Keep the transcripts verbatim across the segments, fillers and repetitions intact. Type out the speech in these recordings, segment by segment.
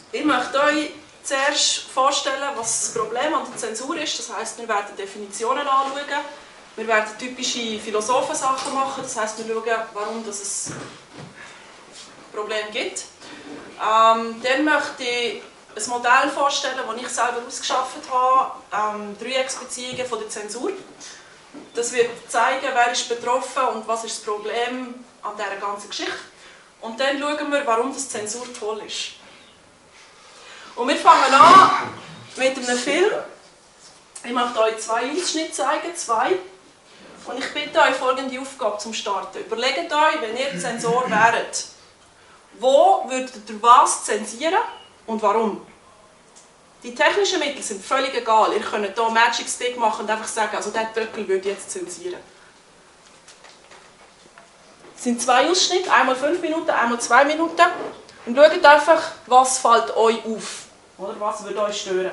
Ich möchte euch zuerst vorstellen, was das Problem an der Zensur ist. Das heisst, wir werden Definitionen anschauen. Wir werden typische Philosophensachen machen. Das heisst, wir schauen, warum es ein Problem gibt. Ähm, dann möchte ich ein Modell vorstellen, das ich selber ausgearbeitet habe. Ähm, Dreiecksbeziehungen von der Zensur. Das wird zeigen, wer ist betroffen und was ist das Problem an dieser ganzen Geschichte. Und dann schauen wir, warum das Zensur toll ist. Und wir fangen an mit einem Film. Ich möchte euch zwei Ausschnitte zeigen, zwei. Und ich bitte euch folgende Aufgabe zum Starten. Überlegt euch, wenn ihr Zensor wäret, wo würdet ihr was zensieren und warum? Die technischen Mittel sind völlig egal. Ihr könnt hier Magic Stick machen und einfach sagen, also diesen Töckel würde ich jetzt zensieren. Es sind zwei Ausschnitte, einmal fünf Minuten, einmal zwei Minuten. Und schaut einfach, was fällt euch auf. Oder was würde euch stören.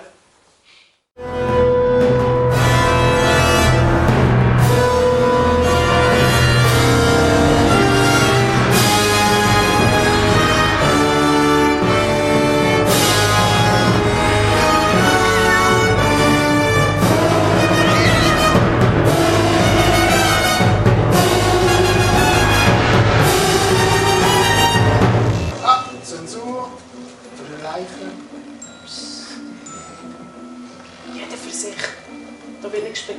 Jeder für sich. Da bin ich gespickt.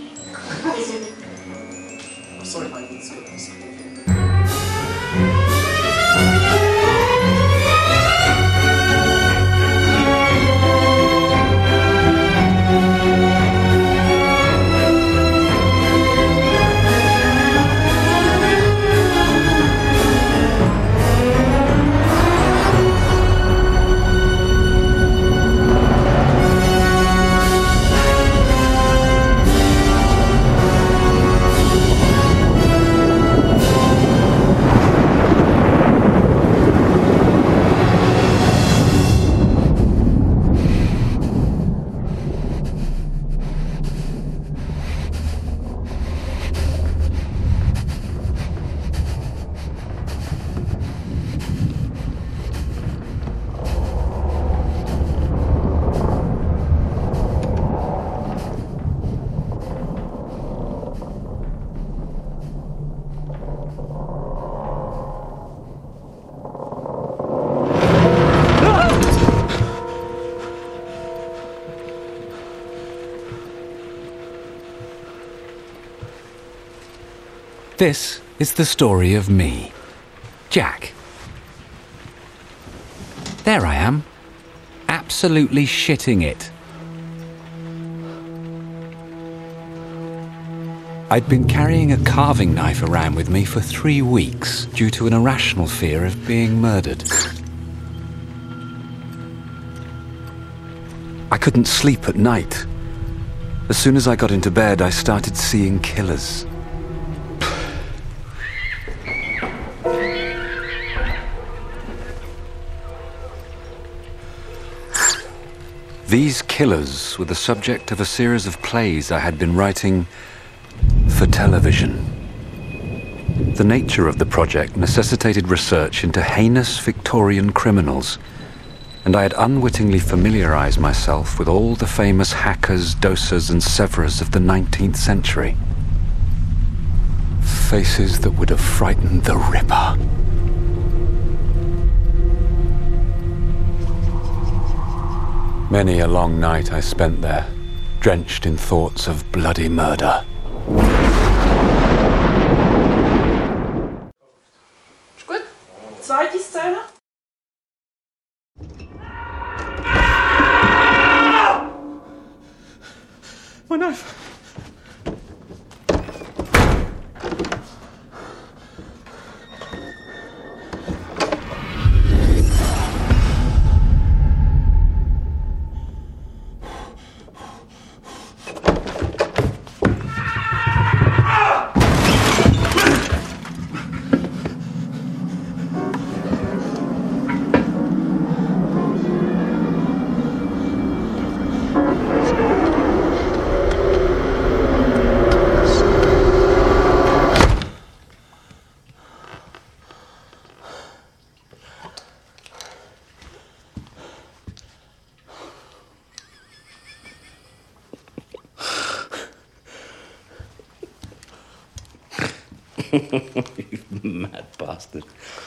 Oh, sorry, mein Dienst wird das. This is the story of me, Jack. There I am, absolutely shitting it. I'd been carrying a carving knife around with me for three weeks due to an irrational fear of being murdered. I couldn't sleep at night. As soon as I got into bed, I started seeing killers. These killers were the subject of a series of plays I had been writing for television. The nature of the project necessitated research into heinous Victorian criminals, and I had unwittingly familiarized myself with all the famous hackers, dosers, and severers of the nineteenth century. Faces that would have frightened the Ripper. Many a long night I spent there, drenched in thoughts of bloody murder. Ist gut? Zweite Szene. My knife! Mad bastard.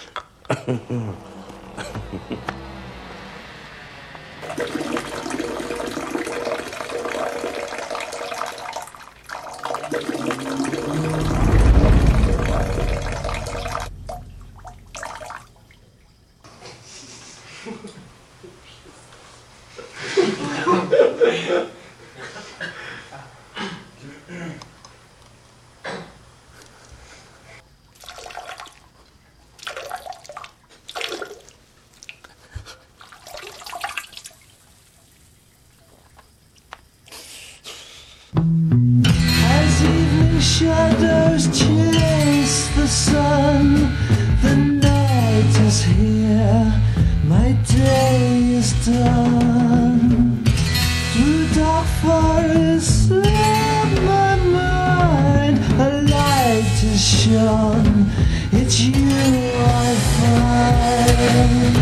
Shadows chase the sun. The night is here. My day is done. Through dark forests of my mind, a light is shone. It's you I find.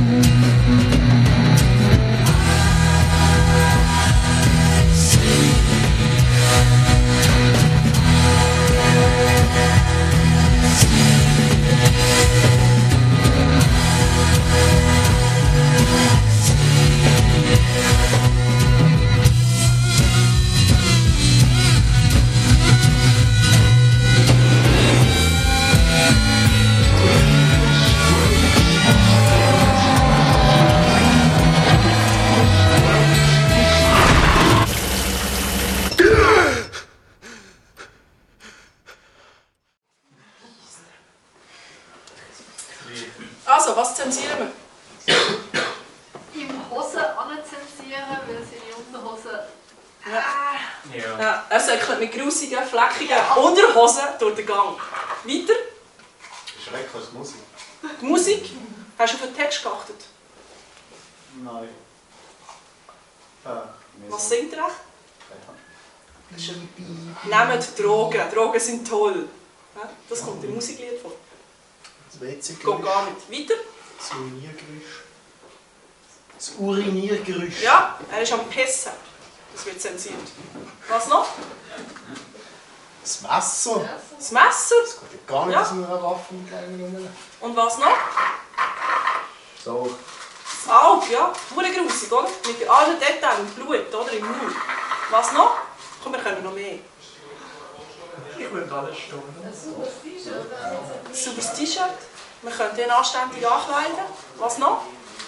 Also, was zensieren wir? Im Hosen anzensieren, weil sie die Unterhosen. Ja. Ja. Ja, er säckelt mit grusigen, fleckigen Unterhosen durch den Gang. Weiter. Schrecklich Musik. Die Musik. Hast du auf den Text geachtet? Nein. Äh, Was singt er echt? Nehmt Drogen. Drogen sind toll. Ja, das kommt im Musiklied vor. Das W C-Geräusch. Geht gar nicht. Weiter. Das Uriniergeräusch. Das Uriniergeräusch. Ja, er ist am Pissen. Das wird zensiert. Was noch? Das Messer. Das Messer. Das geht ja gar nicht, Ja. dass wir eine Waffe mitnehmen. Und was noch? So. Das Auge, ja. Hure grusig, oder? Mit allen Details, im Blut, oder? Im Mund. Was noch? Komm, wir können noch mehr. Ich will alles stehen. Ein sauberes T-Shirt. Ein sauberes T-Shirt. Wir können den anständig ankleiden. Was noch?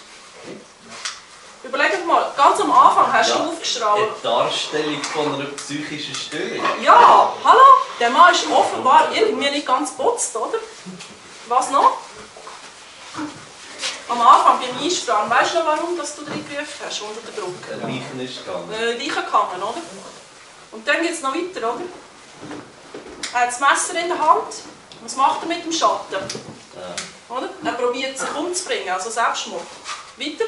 Überleg mal, ganz am Anfang hast du Ja. aufgeschraubt. Eine Darstellung von einer psychischen Störung. Ja, hallo? Der Mann ist offenbar irgendwie nicht ganz putzt, oder? Was noch? Am Anfang beim Einsprachen, weißt du noch, warum dass du drin gerufen hast unter der Druck? Ein Leichen ist gegangen. Äh, Leichenkammer, oder? Und dann geht es noch weiter, oder? Er hat das Messer in der Hand. Was macht er mit dem Schatten? Ja. Oder? Er probiert sich umzubringen, also Selbstmord. Weiter?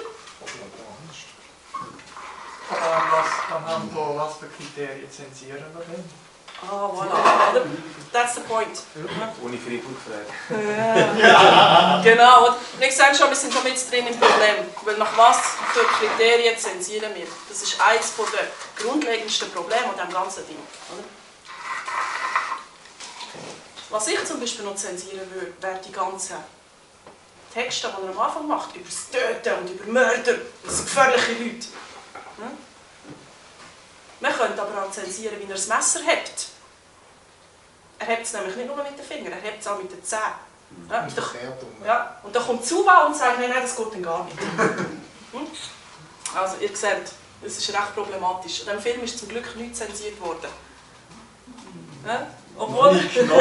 Was, anhand von was für Kriterien zensieren wir denn? Ah, voilà. Oder? That's the point. Ohne Freiburg-Frage. Ja. Genau. Und ich sage schon, wir sind schon mit drin im Problem. Weil nach was für Kriterien zensieren wir? Das ist eines der grundlegendsten Probleme an diesem ganzen Ding. Oder? Was ich zum Beispiel noch zensieren würde, wären die ganzen Texte, die er am Anfang macht, über das Töten und über Mörder. Das sind gefährliche Leute. Hm? Man könnte aber auch zensieren, wie er das Messer hebt. Er hebt es nämlich nicht nur mit den Fingern, er hebt es auch mit den Zähnen. Ja, und, dann, ja, und dann kommt Zuwa und sagt, nein, nein, das geht dann gar nicht. Hm? Also ihr seht, das ist recht problematisch. In diesem Film ist zum Glück nichts zensiert worden. Ja? Obwohl...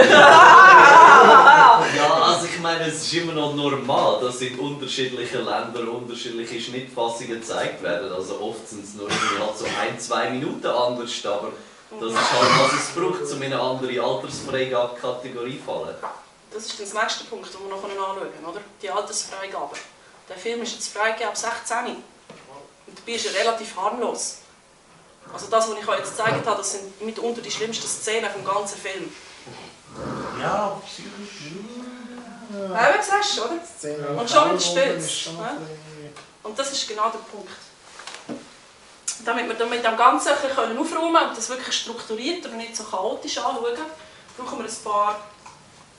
Ja, also ich meine, es ist immer noch normal, dass in unterschiedlichen Ländern unterschiedliche Schnittfassungen gezeigt werden. Also oft sind es nur halt so ein, zwei Minuten anders, aber das ist halt, was es braucht, um in eine andere Altersfreigabe-Kategorie zu fallen. Das ist das nächste Punkt, den wir noch anschauen können, oder? Die Altersfreigabe. Der Film ist jetzt freigegeben ab sechzehn. Und dabei ist er relativ harmlos. Also das, was ich euch jetzt gezeigt habe, das sind mitunter die schlimmsten Szenen vom ganzen Film. Ja, psychisch. Ja, wie siehst du, oder? Und schon wieder stolz. Ja? Und das ist genau der Punkt. Damit wir mit dem Ganzen ein bisschen aufräumen können und das wirklich strukturiert und nicht so chaotisch anschauen, brauchen wir ein paar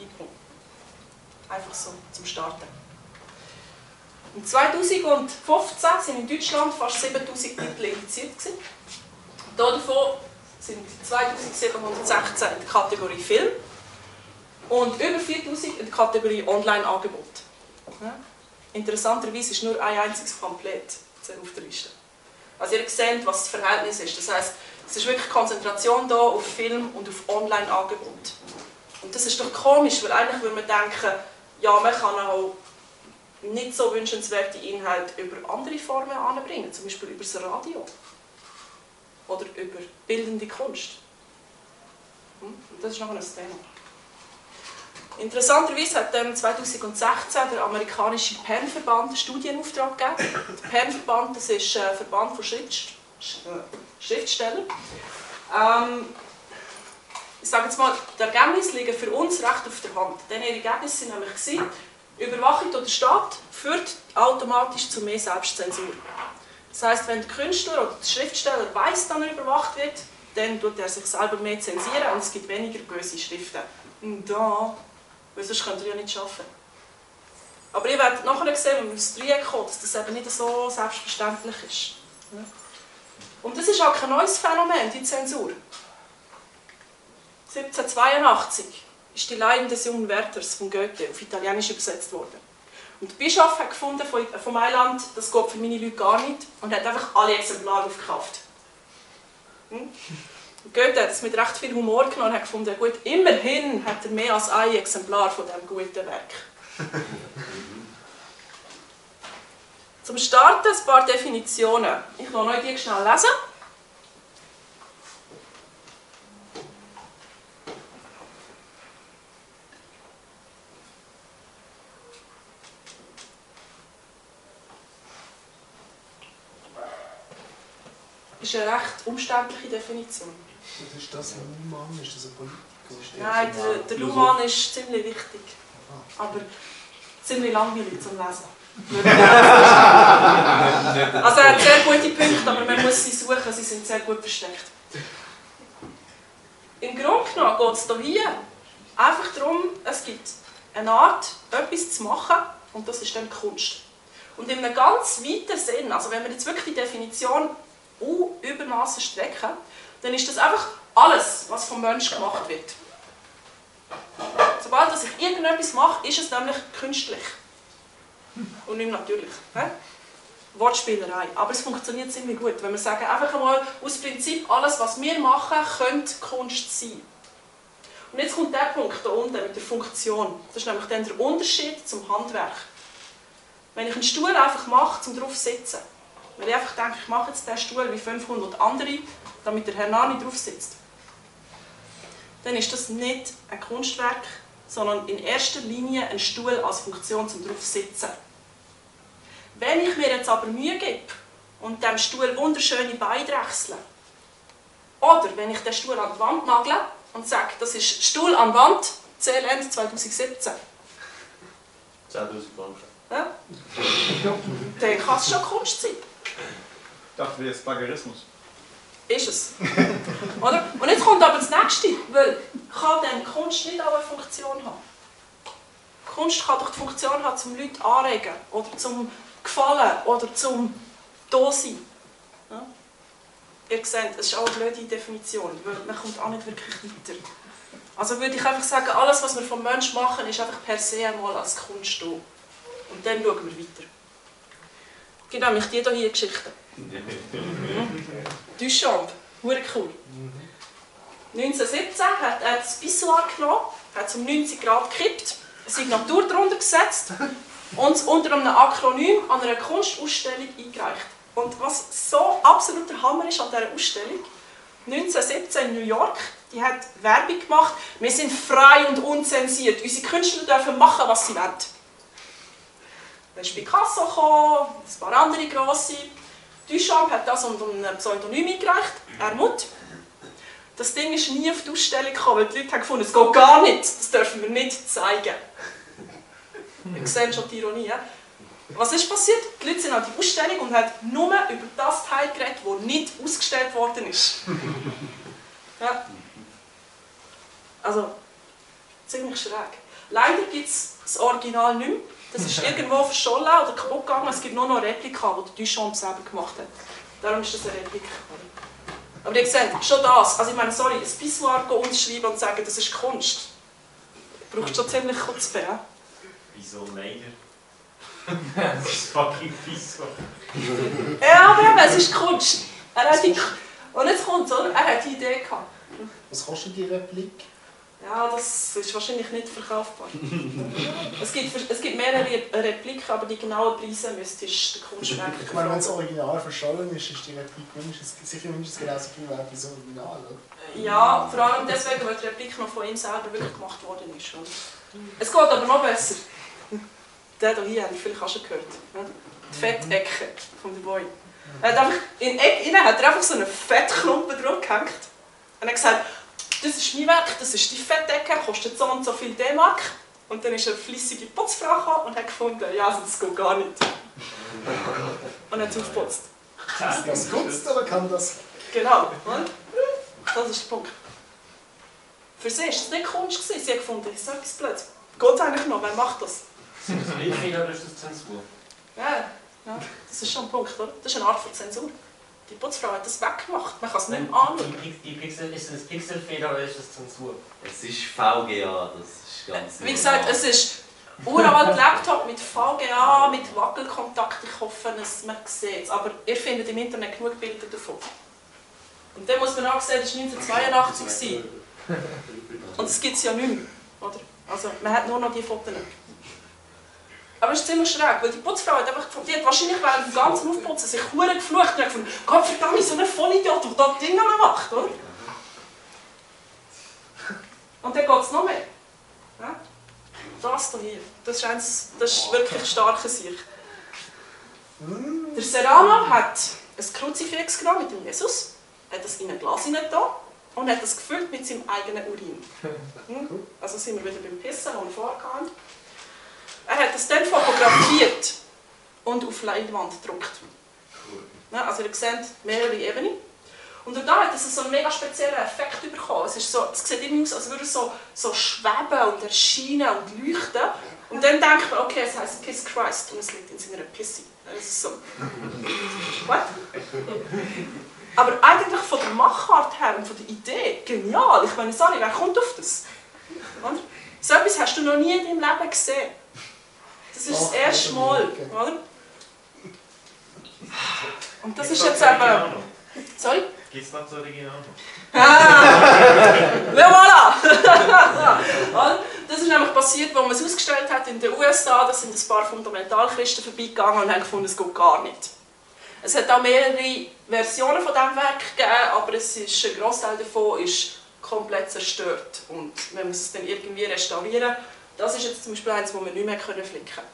eingenommen. Einfach so, zum Starten. Im zweitausendfünfzehn sind in Deutschland fast siebentausend Titel indiziert. Davon sind zweitausendsiebenhundertsechzehn in der Kategorie Film und über viertausend in der Kategorie Online-Angebot. Ja. Interessanterweise ist nur ein einziges Pamphlet auf der Liste. Also ihr seht, was das Verhältnis ist. Das heisst, es ist wirklich Konzentration da auf Film und auf Online-Angebot. Und das ist doch komisch, weil eigentlich würde man denken, ja, man kann auch nicht so wünschenswerte Inhalte über andere Formen anbringen, zum Beispiel über das Radio oder über bildende Kunst. Das ist noch ein Thema. Interessanterweise hat zweitausendsechzehn der amerikanische P E N-Verband einen Studienauftrag gegeben. Der P E N-Verband, das ist ein Verband von Schrift, Schriftstellern. Ähm, ich sage jetzt mal, die Ergebnisse liegen für uns recht auf der Hand. Denn ihre Ergebnisse waren nämlich gewesen, Überwachung durch den Staat führt automatisch zu mehr Selbstzensur. Das heisst, wenn der Künstler oder der Schriftsteller weiss, dass er überwacht wird, dann tut er sich selber mehr zensieren und es gibt weniger böse Schriften. Und da, weil sonst könnt ihr ja nicht arbeiten. Aber ihr werdet nachher sehen, wenn wir aufs Dreieck kommen, dass das eben nicht so selbstverständlich ist. Und das ist auch kein neues Phänomen, die Zensur. siebzehnhundertzweiundachtzig ist die Leiden des jungen Werthers von Goethe auf Italienisch übersetzt worden. Und der Bischof hat gefunden von Mailand, das geht für meine Leute gar nicht, und hat einfach alle Exemplare aufgekauft. Hm? Goethe hat es mit recht viel Humor genommen und hat gefunden, gut, immerhin hat er mehr als ein Exemplar von diesem guten Werk. Zum Starten ein paar Definitionen. Ich will euch die schnell lesen. Das ist eine recht umständliche Definition. Was ist das, ein Luhmann? Ist das ein Politiker? Nein, der, der Luhmann ist ziemlich wichtig, aber ziemlich langweilig zum Lesen. Also er hat sehr gute Punkte, aber man muss sie suchen, sie sind sehr gut versteckt. Im Grunde genommen geht es hier einfach darum, es gibt eine Art, etwas zu machen, und das ist dann Kunst. Und in einem ganz weiten Sinn, also wenn wir jetzt wirklich die Definition übermaßen strecken, dann ist das einfach alles, was vom Menschen gemacht wird. Sobald ich irgendetwas mache, ist es nämlich künstlich. Und nicht natürlich. He? Wortspielerei. Aber es funktioniert ziemlich gut, wenn wir sagen, einfach einmal aus Prinzip, alles, was wir machen, könnte Kunst sein. Und jetzt kommt der Punkt hier unten mit der Funktion. Das ist nämlich dann der Unterschied zum Handwerk. Wenn ich einen Stuhl einfach mache, um drauf zu sitzen, wenn ich einfach denke, ich mache jetzt diesen Stuhl wie fünfhundert andere, damit der Herr Nani drauf sitzt, dann ist das nicht ein Kunstwerk, sondern in erster Linie ein Stuhl als Funktion zum drauf sitzen. Wenn ich mir jetzt aber Mühe gebe und dem Stuhl wunderschöne Beine drechsle, oder wenn ich den Stuhl an die Wand nagle und sage, das ist Stuhl an Wand, C L N zweitausendsiebzehn. zehntausend Franken. Ja? Dann kann es schon Kunst sein. Ich dachte, das ist Baggerismus. Ist es. Oder? Und jetzt kommt aber das Nächste, weil kann denn Kunst nicht auch eine Funktion haben? Kunst kann doch die Funktion haben, um Leute anregen, oder zum Gefallen, oder zum Da-Sein. Ja? Ihr seht, es ist auch eine blöde Definition, weil man kommt auch nicht wirklich weiter. Also würde ich einfach sagen, alles, was wir vom Menschen machen, ist einfach per se einmal als Kunst da. Und dann schauen wir weiter. Es gibt nämlich die hier Geschichten. Duchamp, hure cool. neunzehnhundertsiebzehn hat er das Pissoir genommen, hat es um neunzig Grad gekippt, eine Signatur darunter gesetzt und es unter einem Akronym an einer Kunstausstellung eingereicht. Und was so absolut der Hammer ist an dieser Ausstellung, neunzehnhundertsiebzehn in New York, die hat Werbung gemacht, wir sind frei und unzensiert, unsere Künstler dürfen machen, was sie wollen. Dann ist Picasso gekommen, ein paar andere grosse. Duchamp hat das unter einem Pseudonym eingereicht, Ermut. Das Ding ist nie auf die Ausstellung gekommen, weil die Leute haben gefunden, es geht gar nicht, das dürfen wir nicht zeigen. Ihr seht schon die Ironie. Was ist passiert? Die Leute sind an die Ausstellung und haben nur über das Teil geredet, das nicht ausgestellt worden ist. Ja. Also, ziemlich schräg. Leider gibt es das Original nicht mehr. Das ist irgendwo verschollen oder kaputt gegangen. Es gibt nur noch eine Replika, die der Duchamp selber gemacht hat. Darum ist das eine Replika. Aber ihr seht, schon das. Also ich meine, sorry, ein Pissoir unterschreiben und sagen, das ist Kunst. Braucht schon ziemlich kurz ja? Wieso leider? Das ist fucking Pissoir. Ja, aber eben, es ist Kunst. Er hat die... Und jetzt kommt es, oder? Er hat die Idee gehabt. Was kostet die Replik? Ja, das ist wahrscheinlich nicht verkaufbar. es, gibt, es gibt mehrere Repliken, aber die genauen Preise müsstest du der Kunstwerk. Ich meine, wenn das Original verschollen ist, ist die Replik mindestens, sicher mindestens genauso viel wert wie das Original, oder? Ja, vor allem deswegen, weil die Replik noch von ihm selber wirklich gemacht worden ist. Oder? Es geht aber noch besser. Der hier, habt ihr vielleicht auch schon gehört. Die Fettecke von der Boy. Er hat einfach, in Eck rein hat er einfach so einen Fettklumpen drauf gehängt. Und er hat gesagt, das ist mein Werk, das ist die Fettecke, kostet so und so viel D-Mark. Und dann ist eine fleissige Putzfrau gekommen und hat gefunden, ja, also das geht gar nicht. Und hat es aufgeputzt. Ist das Kunst oder kann das? Genau, oder? Das ist der Punkt. Für sie war es nicht Kunst. Sie hat gefunden, das ist etwas Blödes. Geht eigentlich noch, wer macht das? Wie viel oder ist das Zensur? Ja, ja, das ist schon ein Punkt, oder? Das ist eine Art von Zensur. Die Putzfrau hat das weggemacht, man kann es nicht mehr anschauen. Die, die Pixel, ist das Pixelfehler oder ist das Zensur? Es ist V G A, das ist ganz Wie gesagt, es ist uralt Laptop mit V G A, mit Wackelkontakt. Ich hoffe, dass man sieht es. Aber ihr findet im Internet genug Bilder davon. Und dann muss man auch sehen, das war neunzehnhundertzweiundachtzig. Und das gibt es ja nicht mehr. Oder? Also, man hat nur noch die Fotos. Aber es ist ziemlich schräg, weil die Putzfrau hat einfach gefunden, die hat wahrscheinlich während dem ganzen Aufputzen sich verdammt geflucht und hat gefunden, Gott verdammt, so ein Vollidiot, der da Dinge macht, oder? Und dann geht es noch mehr. Ja? Das hier, das ist, eins, das ist wirklich starke Sicht. Der Serrano hat ein Kruzifix genommen mit dem Jesus, hat es in ein Glas hineingetan und hat es gefüllt mit seinem eigenen Urin. Hm? Also sind wir wieder beim Pissen, das wir vorher hatten. Er hat es dann fotografiert und auf Leinwand gedruckt. Ja, also ihr seht mehrere Ebenen. Und da hat es so einen mega speziellen Effekt bekommen. Es, ist so, es sieht immer aus, als würde es so, so schweben und erscheinen und leuchten. Und dann denkt man, okay, es heisst Piss Christ und es liegt in seiner Pisse. Das ist so. What? Aber eigentlich von der Machart her und von der Idee, genial. Ich meine, sorry, wer kommt auf das? Oder? So etwas hast du noch nie in deinem Leben gesehen. Das ist das erste Mal, oder? Und das ist jetzt eben... Sorry? Gibt es noch das Original? Ah! Voilà! Das ist nämlich passiert, als man es ausgestellt hat in den U S A. Da sind ein paar Fundamentalchristen vorbeigegangen und haben gefunden, es geht gar nicht. Es hat auch mehrere Versionen von diesem Werk gegeben, aber es ist, ein Großteil davon ist komplett zerstört. Und man muss es dann irgendwie restaurieren. Das ist jetzt zum Beispiel eins, das wir nicht mehr flicken können.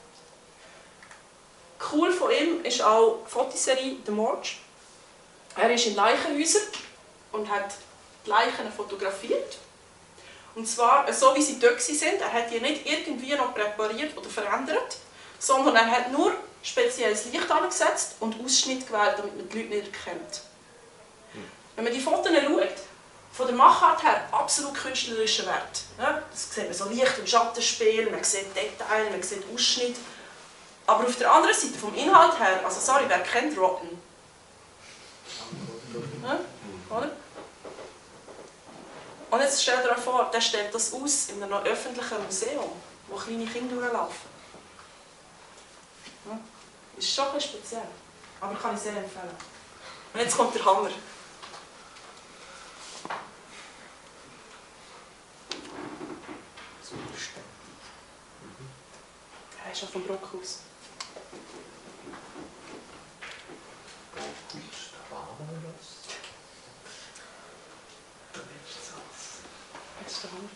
Cool von ihm ist auch die Fotoserie «The Morgue». Er ist in Leichenhäusern und hat die Leichen fotografiert. Und zwar so, wie sie dort sind. Er hat die nicht irgendwie noch präpariert oder verändert, sondern er hat nur spezielles Licht angesetzt und Ausschnitt gewählt, damit man die Leute nicht erkennt. Wenn man die Fotos schaut, von der Machart her absolut künstlerischer Wert. Ja, das sieht man so Licht- und Schattenspiel, man sieht Details, man sieht Ausschnitt. Aber auf der anderen Seite, vom Inhalt her, also sorry, wer kennt Rotten? Ja, oder? Und jetzt stell dir vor, der stellt das aus in einem öffentlichen Museum, wo kleine Kinder durchlaufen. Ja, ist schon ein bisschen speziell, aber kann ich sehr empfehlen. Und jetzt kommt der Hammer. Er ist auch vom Brockhaus. Das ist der Hammer.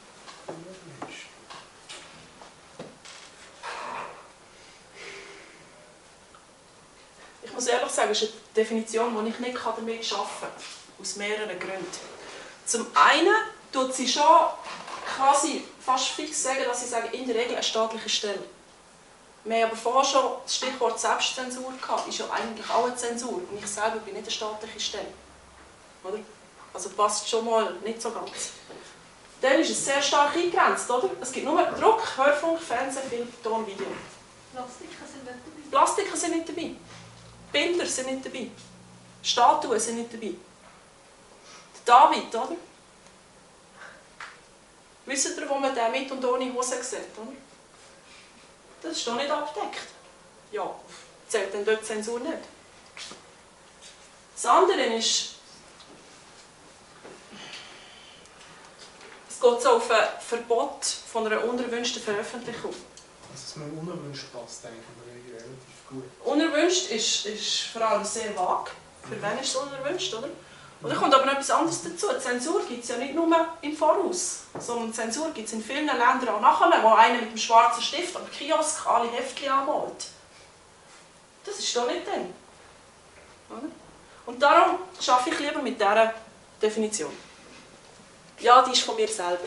Ich muss ehrlich sagen, es ist eine Definition, die ich nicht damit arbeiten kann. Aus mehreren Gründen. Zum einen tut sie schon quasi fast fix sagen, dass sie sagen, in der Regel eine staatliche Stelle. Wir haben aber vorher schon das Stichwort Selbstzensur gehabt, ist ja eigentlich auch eine Zensur. Und ich selber bin nicht eine staatliche Stelle. Oder? Also passt schon mal nicht so ganz. dann ist es sehr stark eingegrenzt, oder? Es gibt nur Druck, Hörfunk, Fernsehen, Film, Ton, Video. Plastiker sind nicht dabei. Plastiker sind nicht dabei. Bilder sind nicht dabei. Statuen sind nicht dabei. Der David, oder? Wisst ihr, wo man den mit und ohne Hose sieht, oder? Das ist doch nicht abgedeckt. Ja, zählt dann dort die Zensur nicht. Das andere ist, es geht so auf ein Verbot von einer unerwünschten Veröffentlichung. Also, dass man unerwünscht passt, denke ich, relativ gut. Unerwünscht ist, ist vor allem sehr vage. Für wen ist es unerwünscht, oder? Und da kommt aber noch etwas anderes dazu. Die Zensur gibt es ja nicht nur im Voraus, sondern Zensur gibt es in vielen Ländern auch nachher, wo einer mit dem schwarzen Stift am Kiosk alle Heftchen anmalt. Das ist doch nicht dann. Oder? Und darum arbeite ich lieber mit dieser Definition. Ja, die ist von mir selber.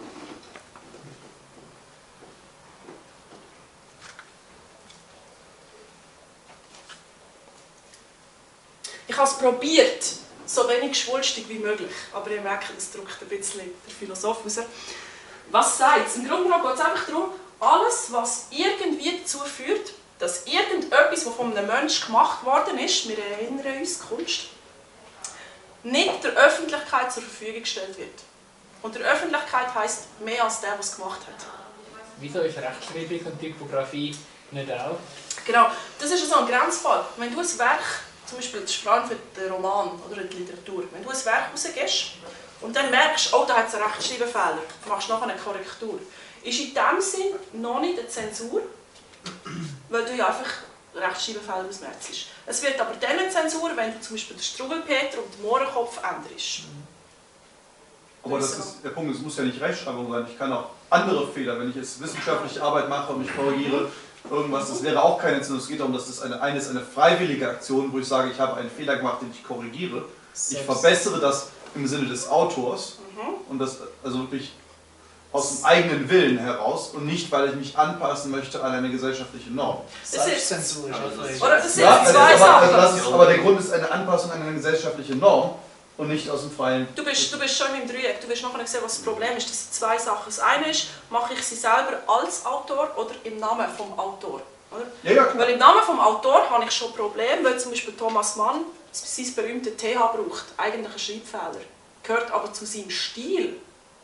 Ich habe es probiert, so wenig schwulstig wie möglich. Aber ihr merkt, das drückt ein bisschen der Philosoph raus. Was sagt es? Im Grunde genommen geht es einfach darum, alles, was irgendwie dazu führt, dass irgendetwas, was von einem Menschen gemacht worden ist, wir erinnern uns, Kunst, nicht der Öffentlichkeit zur Verfügung gestellt wird. Und der Öffentlichkeit heisst mehr als der, der es gemacht hat. Wieso ist Rechtschreibung und Typografie nicht auch? Genau, das ist so ein Grenzfall. Wenn du ein Werk, zum Beispiel das ist vor allem für den Roman oder die Literatur, wenn du ein Werk rausgehst und dann merkst, oh, da hat es einen Rechtschreibfehler, du machst nachher eine Korrektur, ist in diesem Sinn noch nicht eine Zensur, weil du ja einfach Rechtschreibfehler ausmerzt. Es wird aber dann eine Zensur, wenn du zum Beispiel den Struwwelpeter und den Mohrenkopf änderst. Aber das ist der Punkt, es muss ja nicht Rechtschreibung sein. Ich kann auch andere Fehler, wenn ich jetzt wissenschaftliche Arbeit mache und mich korrigiere, irgendwas, das wäre auch keine Zensur. Es geht darum, dass das eine, eine ist eine freiwillige Aktion, wo ich sage, ich habe einen Fehler gemacht, den ich korrigiere. Ich verbessere das im Sinne des Autors und das also wirklich aus dem eigenen Willen heraus und nicht, weil ich mich anpassen möchte an eine gesellschaftliche Norm. Selbstzensur ist Oder das sind ja, also, zwei aber, Sachen. also das ist, aber der Grund ist eine Anpassung an eine gesellschaftliche Norm und nicht aus dem freien... Du bist, du bist schon im Dreieck, du wirst nachher sehen, was das Problem ist. Das sind zwei Sachen. Das eine ist, mache ich sie selber als Autor oder im Namen vom Autor. Oder? Ja, ja, klar. Weil im Namen vom Autor habe ich schon ein Problem, weil zum Beispiel Thomas Mann sein berühmtes T H braucht. Eigentlich ein Schreibfehler. Gehört aber zu seinem Stil.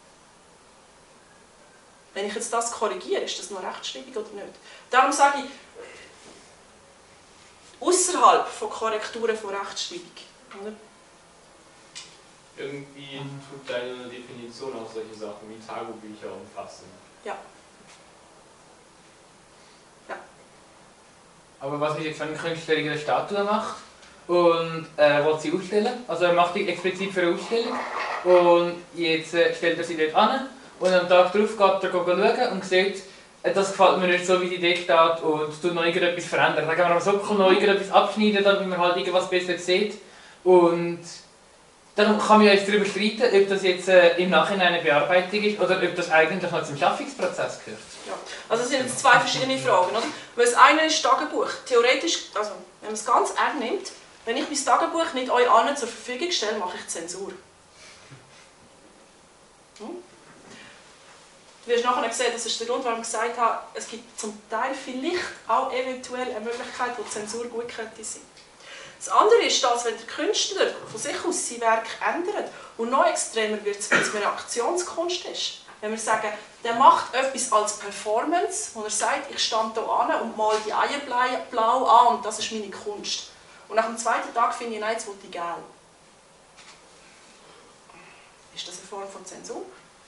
Wenn ich jetzt das korrigiere, ist das noch Rechtschreibung oder nicht? Darum sage ich, außerhalb von Korrekturen von Rechtschreibung. Oder? Irgendwie tut deine Definition auch solche Sachen wie Tagebücher umfassen. Ja. Ja. Aber was ist jetzt, wenn ein Künstler eine Statue macht und er will sie ausstellen? Also er macht die explizit für eine Ausstellung und jetzt äh, stellt er sie dort an und am Tag darauf geht er schauen und sieht, äh, das gefällt mir nicht so, wie sie dort steht und tut noch irgendetwas verändern. Dann kann man aber so noch irgendetwas abschneiden, damit man halt irgendwas besser sieht. Und dann kann man ja jetzt darüber streiten, ob das jetzt äh, im Nachhinein eine Bearbeitung ist oder ob das eigentlich noch zum Schaffungsprozess gehört. Ja. Also es sind jetzt zwei verschiedene Fragen. Oder? Weil das eine ist Tagebuch. Theoretisch, also wenn man es ganz eng nimmt, wenn ich mein Tagebuch nicht euch allen zur Verfügung stelle, mache ich Zensur. Hm? Du wirst nachher sehen, das ist der Grund, warum ich gesagt habe, es gibt zum Teil vielleicht auch eventuell eine Möglichkeit, wo Zensur gut könnte sein. Das andere ist, dass wenn der Künstler von sich aus sein Werk ändert und noch extremer wird es, wenn es mehr Aktionskunst ist. Wenn wir sagen, der macht etwas als Performance, wo er sagt, ich stand hier an und mal die Eier blau an und das ist meine Kunst. Und nach dem zweiten Tag finde ich, nein, jetzt will ich gelb. Ist das eine Form von Zensur?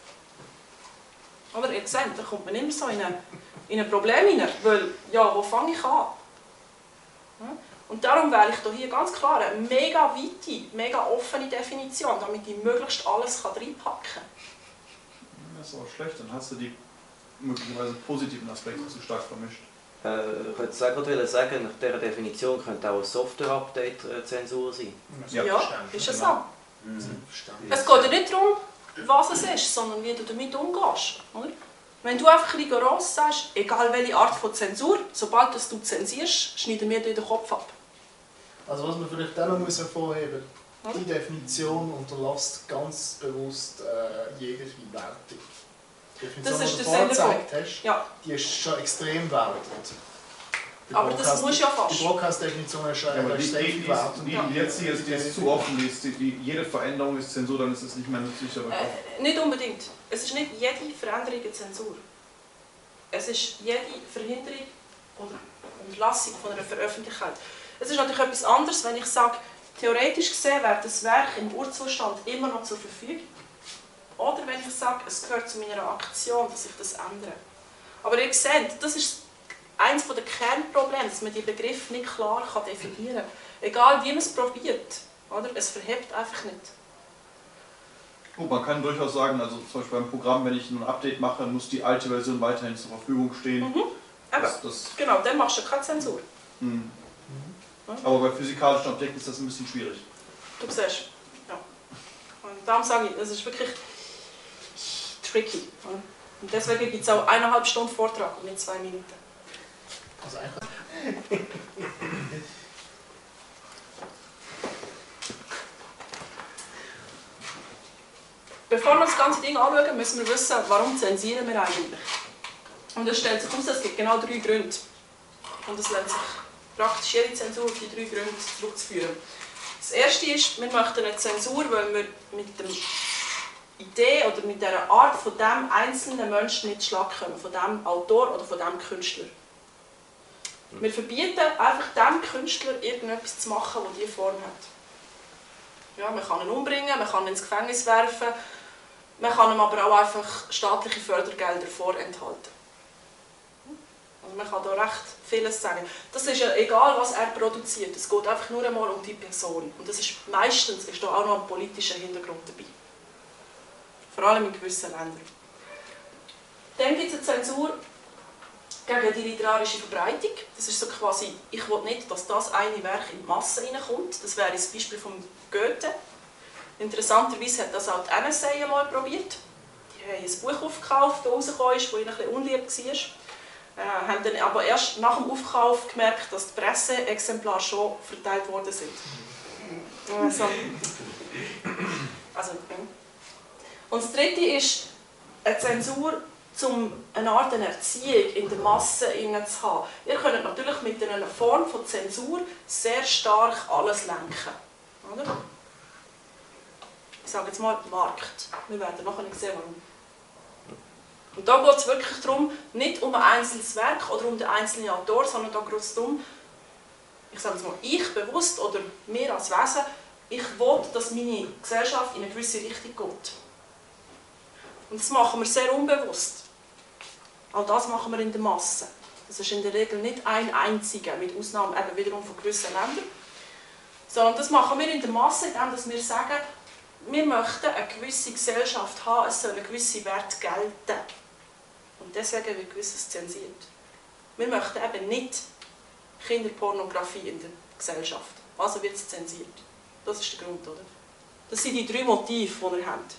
Oder ihr seht, da kommt man immer so in ein, in ein Problem hinein, weil, ja, wo fange ich an? Ja? Und darum wähle ich hier ganz klar eine mega weite, mega offene Definition, damit ich möglichst alles reinpacken kann. Das ist auch schlecht, dann hast du die möglicherweise positiven Aspekte zu stark vermischt. Äh, ich wollte gerade sagen, nach dieser Definition könnte auch ein Software-Update Zensur sein. Ja, ja, ist es so. Mhm. Es geht ja nicht darum, was es ist, sondern wie du damit umgehst. Oder? Wenn du einfach rigoros sagst, egal welche Art von Zensur, sobald du zensierst, schneiden wir dir den Kopf ab. Also was man vielleicht auch noch hervorheben muss, Die Definition unterlässt ganz bewusst äh, jegliche Wertung. Die Definition, Das ist die du der vorher Sinn gezeigt hast, ja. die ist schon extrem wertend. Die Aber das muss ja fast. Die Broadcast-Definition ist schon Ja, aber die, extrem die, die, wertend. die, die jetzige ist, die ist zu offen, die ist, die, die, jede Veränderung ist Zensur, dann ist es nicht mehr nützlich. Aber Äh, nicht unbedingt. Es ist nicht jede Veränderung eine Zensur. Es ist jede Verhinderung oder Unterlassung von einer Veröffentlichung. Es ist natürlich etwas anderes, wenn ich sage, theoretisch gesehen wäre das Werk im Urzustand immer noch zur Verfügung. Oder wenn ich sage, es gehört zu meiner Aktion, dass ich das ändere. Aber ihr seht, das ist eines der Kernprobleme, dass man die Begriffe nicht klar definieren kann. Egal wie man es probiert, oder? Es verhebt einfach nicht. Gut, man kann durchaus sagen, also zum Beispiel beim Programm, wenn ich ein Update mache, dann muss die alte Version weiterhin zur Verfügung stehen. Mhm. Das, das, genau, dann machst du keine Zensur. Mhm. Aber bei physikalischen Objekten ist das ein bisschen schwierig. Du siehst, ja. Und darum sage ich, das ist wirklich tricky. Und deswegen gibt es auch eineinhalb Stunden Vortrag und nicht zwei Minuten. Also einfach. Bevor wir das ganze Ding anschauen, müssen wir wissen, warum zensieren wir eigentlich. Und es stellt sich heraus, es gibt genau drei Gründe. Und es lässt sich praktisch jede Zensur auf die drei Gründe zurückzuführen. Das erste ist, wir möchten eine Zensur, weil wir mit der Idee oder mit der Art von dem einzelnen Menschen nicht Schlag kommen, von dem Autor oder von dem Künstler. Wir verbieten einfach dem Künstler irgendetwas zu machen, das diese Form hat. Ja, man kann ihn umbringen, man kann ihn ins Gefängnis werfen, man kann ihm aber auch einfach staatliche Fördergelder vorenthalten. Also man kann da recht vieles sagen. Das ist ja egal, was er produziert, es geht einfach nur einmal um die Person. Und das ist, meistens ist da auch noch ein politischer Hintergrund dabei. Vor allem in gewissen Ländern. Dann gibt es eine Zensur gegen die literarische Verbreitung. Das ist so quasi, ich will nicht, dass das eine Werk in die Masse reinkommt. Das wäre das Beispiel von Goethe. Interessanterweise hat das auch die N S A einmal probiert. Die haben ein Buch aufgekauft, das rausgekommen ist, das ihnen ein bisschen unlieb war. Äh, haben dann aber erst nach dem Aufkauf gemerkt, dass die Presseexemplare schon verteilt worden sind. Also, also, und das dritte ist eine Zensur, um eine Art Erziehung in der Masse zu haben. Ihr könnt natürlich mit einer Form von Zensur sehr stark alles lenken. Oder? Ich sage jetzt mal Markt. Wir werden nachher nicht sehen, warum. Und da geht es wirklich darum, nicht um ein einzelnes Werk oder um den einzelnen Autor, sondern da geht es darum, ich sage jetzt mal, ich bewusst oder wir als Wesen, ich will, dass meine Gesellschaft in eine gewisse Richtung geht. Und das machen wir sehr unbewusst. Auch das machen wir in der Masse. Das ist in der Regel nicht ein einziger, mit Ausnahme eben wiederum von gewissen Ländern. Sondern das machen wir in der Masse, indem wir sagen, wir möchten eine gewisse Gesellschaft haben, es soll ein gewisser Wert gelten. Und deswegen wird gewisses zensiert. Wir möchten eben nicht Kinderpornografie in der Gesellschaft. Also wird es zensiert. Das ist der Grund, oder? Das sind die drei Motive, die ihr habt.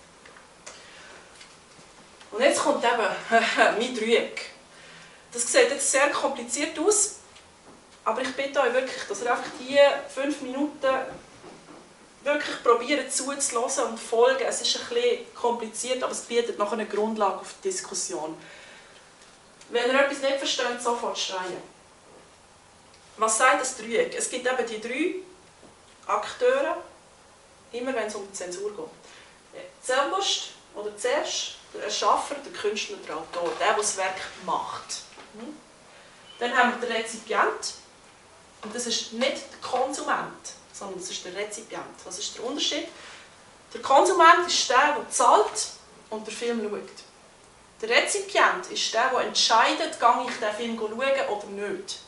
Und jetzt kommt eben mein Dreieck. Das sieht jetzt sehr kompliziert aus, aber ich bitte euch wirklich, dass ihr einfach diese fünf Minuten wirklich probiert zuzuhören und folgen. Es ist ein bisschen kompliziert, aber es bietet noch eine Grundlage auf die Diskussion. Wenn ihr etwas nicht versteht, sofort schreien. Was sagt das Dreieck? Es gibt eben die drei Akteure, immer wenn es um die Zensur geht. Zuerst oder zuerst der Erschaffer, der Künstler, der Autor, der, der das Werk macht. Dann haben wir den Rezipient, und das ist nicht der Konsument, sondern das ist der Rezipient. Was ist der Unterschied? Der Konsument ist der, der zahlt und den Film schaut. Der Rezipient ist der, der entscheidet, gehe ich den Film schauen oder nicht.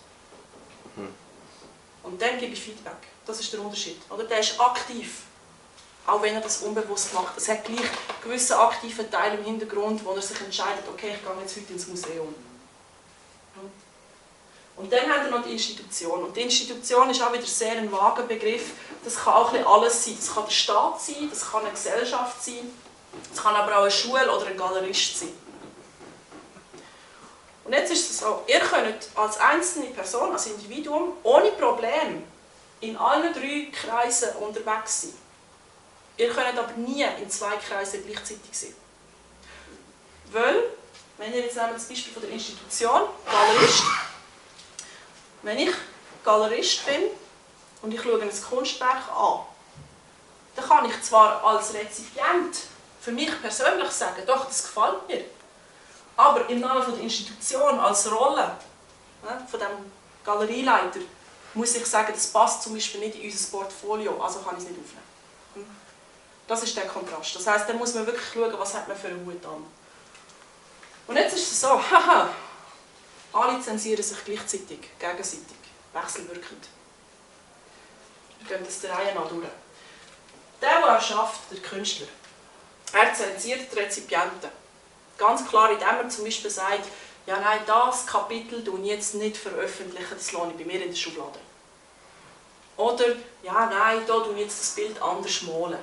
Und dann gebe ich Feedback. Das ist der Unterschied. Oder? Der ist aktiv. Auch wenn er das unbewusst macht. Es hat gleich einen gewissen aktiven Teil im Hintergrund, wo er sich entscheidet, okay, ich gehe jetzt heute ins Museum. Und dann haben wir noch die Institution. Und die Institution ist auch wieder sehr ein vager Begriff. Das kann auch ein alles sein. Das kann der Staat sein, das kann eine Gesellschaft sein, das kann aber auch eine Schule oder ein Galerist sein. Und jetzt ist es so, ihr könnt als einzelne Person, als Individuum, ohne Problem in allen drei Kreisen unterwegs sein. Ihr könnt aber nie in zwei Kreisen gleichzeitig sein. Weil, wenn ihr jetzt nehmen das Beispiel von der Institution, Galerist, wenn ich Galerist bin und ich schaue ein Kunstwerk an, dann kann ich zwar als Rezipient für mich persönlich sagen, doch, das gefällt mir, aber im Namen von der Institution, als Rolle ne, von dem Galerieleiter, muss ich sagen, das passt zum Beispiel nicht in unser Portfolio, also kann ich es nicht aufnehmen. Das ist der Kontrast. Das heisst, da muss man wirklich schauen, was hat man für einen Hut an. Und jetzt ist es so, haha, alle zensieren sich gleichzeitig, gegenseitig, wechselwirkend. Wir gehen das der Reihe nach durch. Der, der er schafft, der Künstler, er zensiert die Rezipienten. Ganz klar, indem er zum Beispiel sagt, ja nein, das Kapitel tue ich jetzt nicht veröffentlichen, das lasse ich bei mir in der Schublade. Oder, ja nein, da tue ich jetzt das Bild anders malen.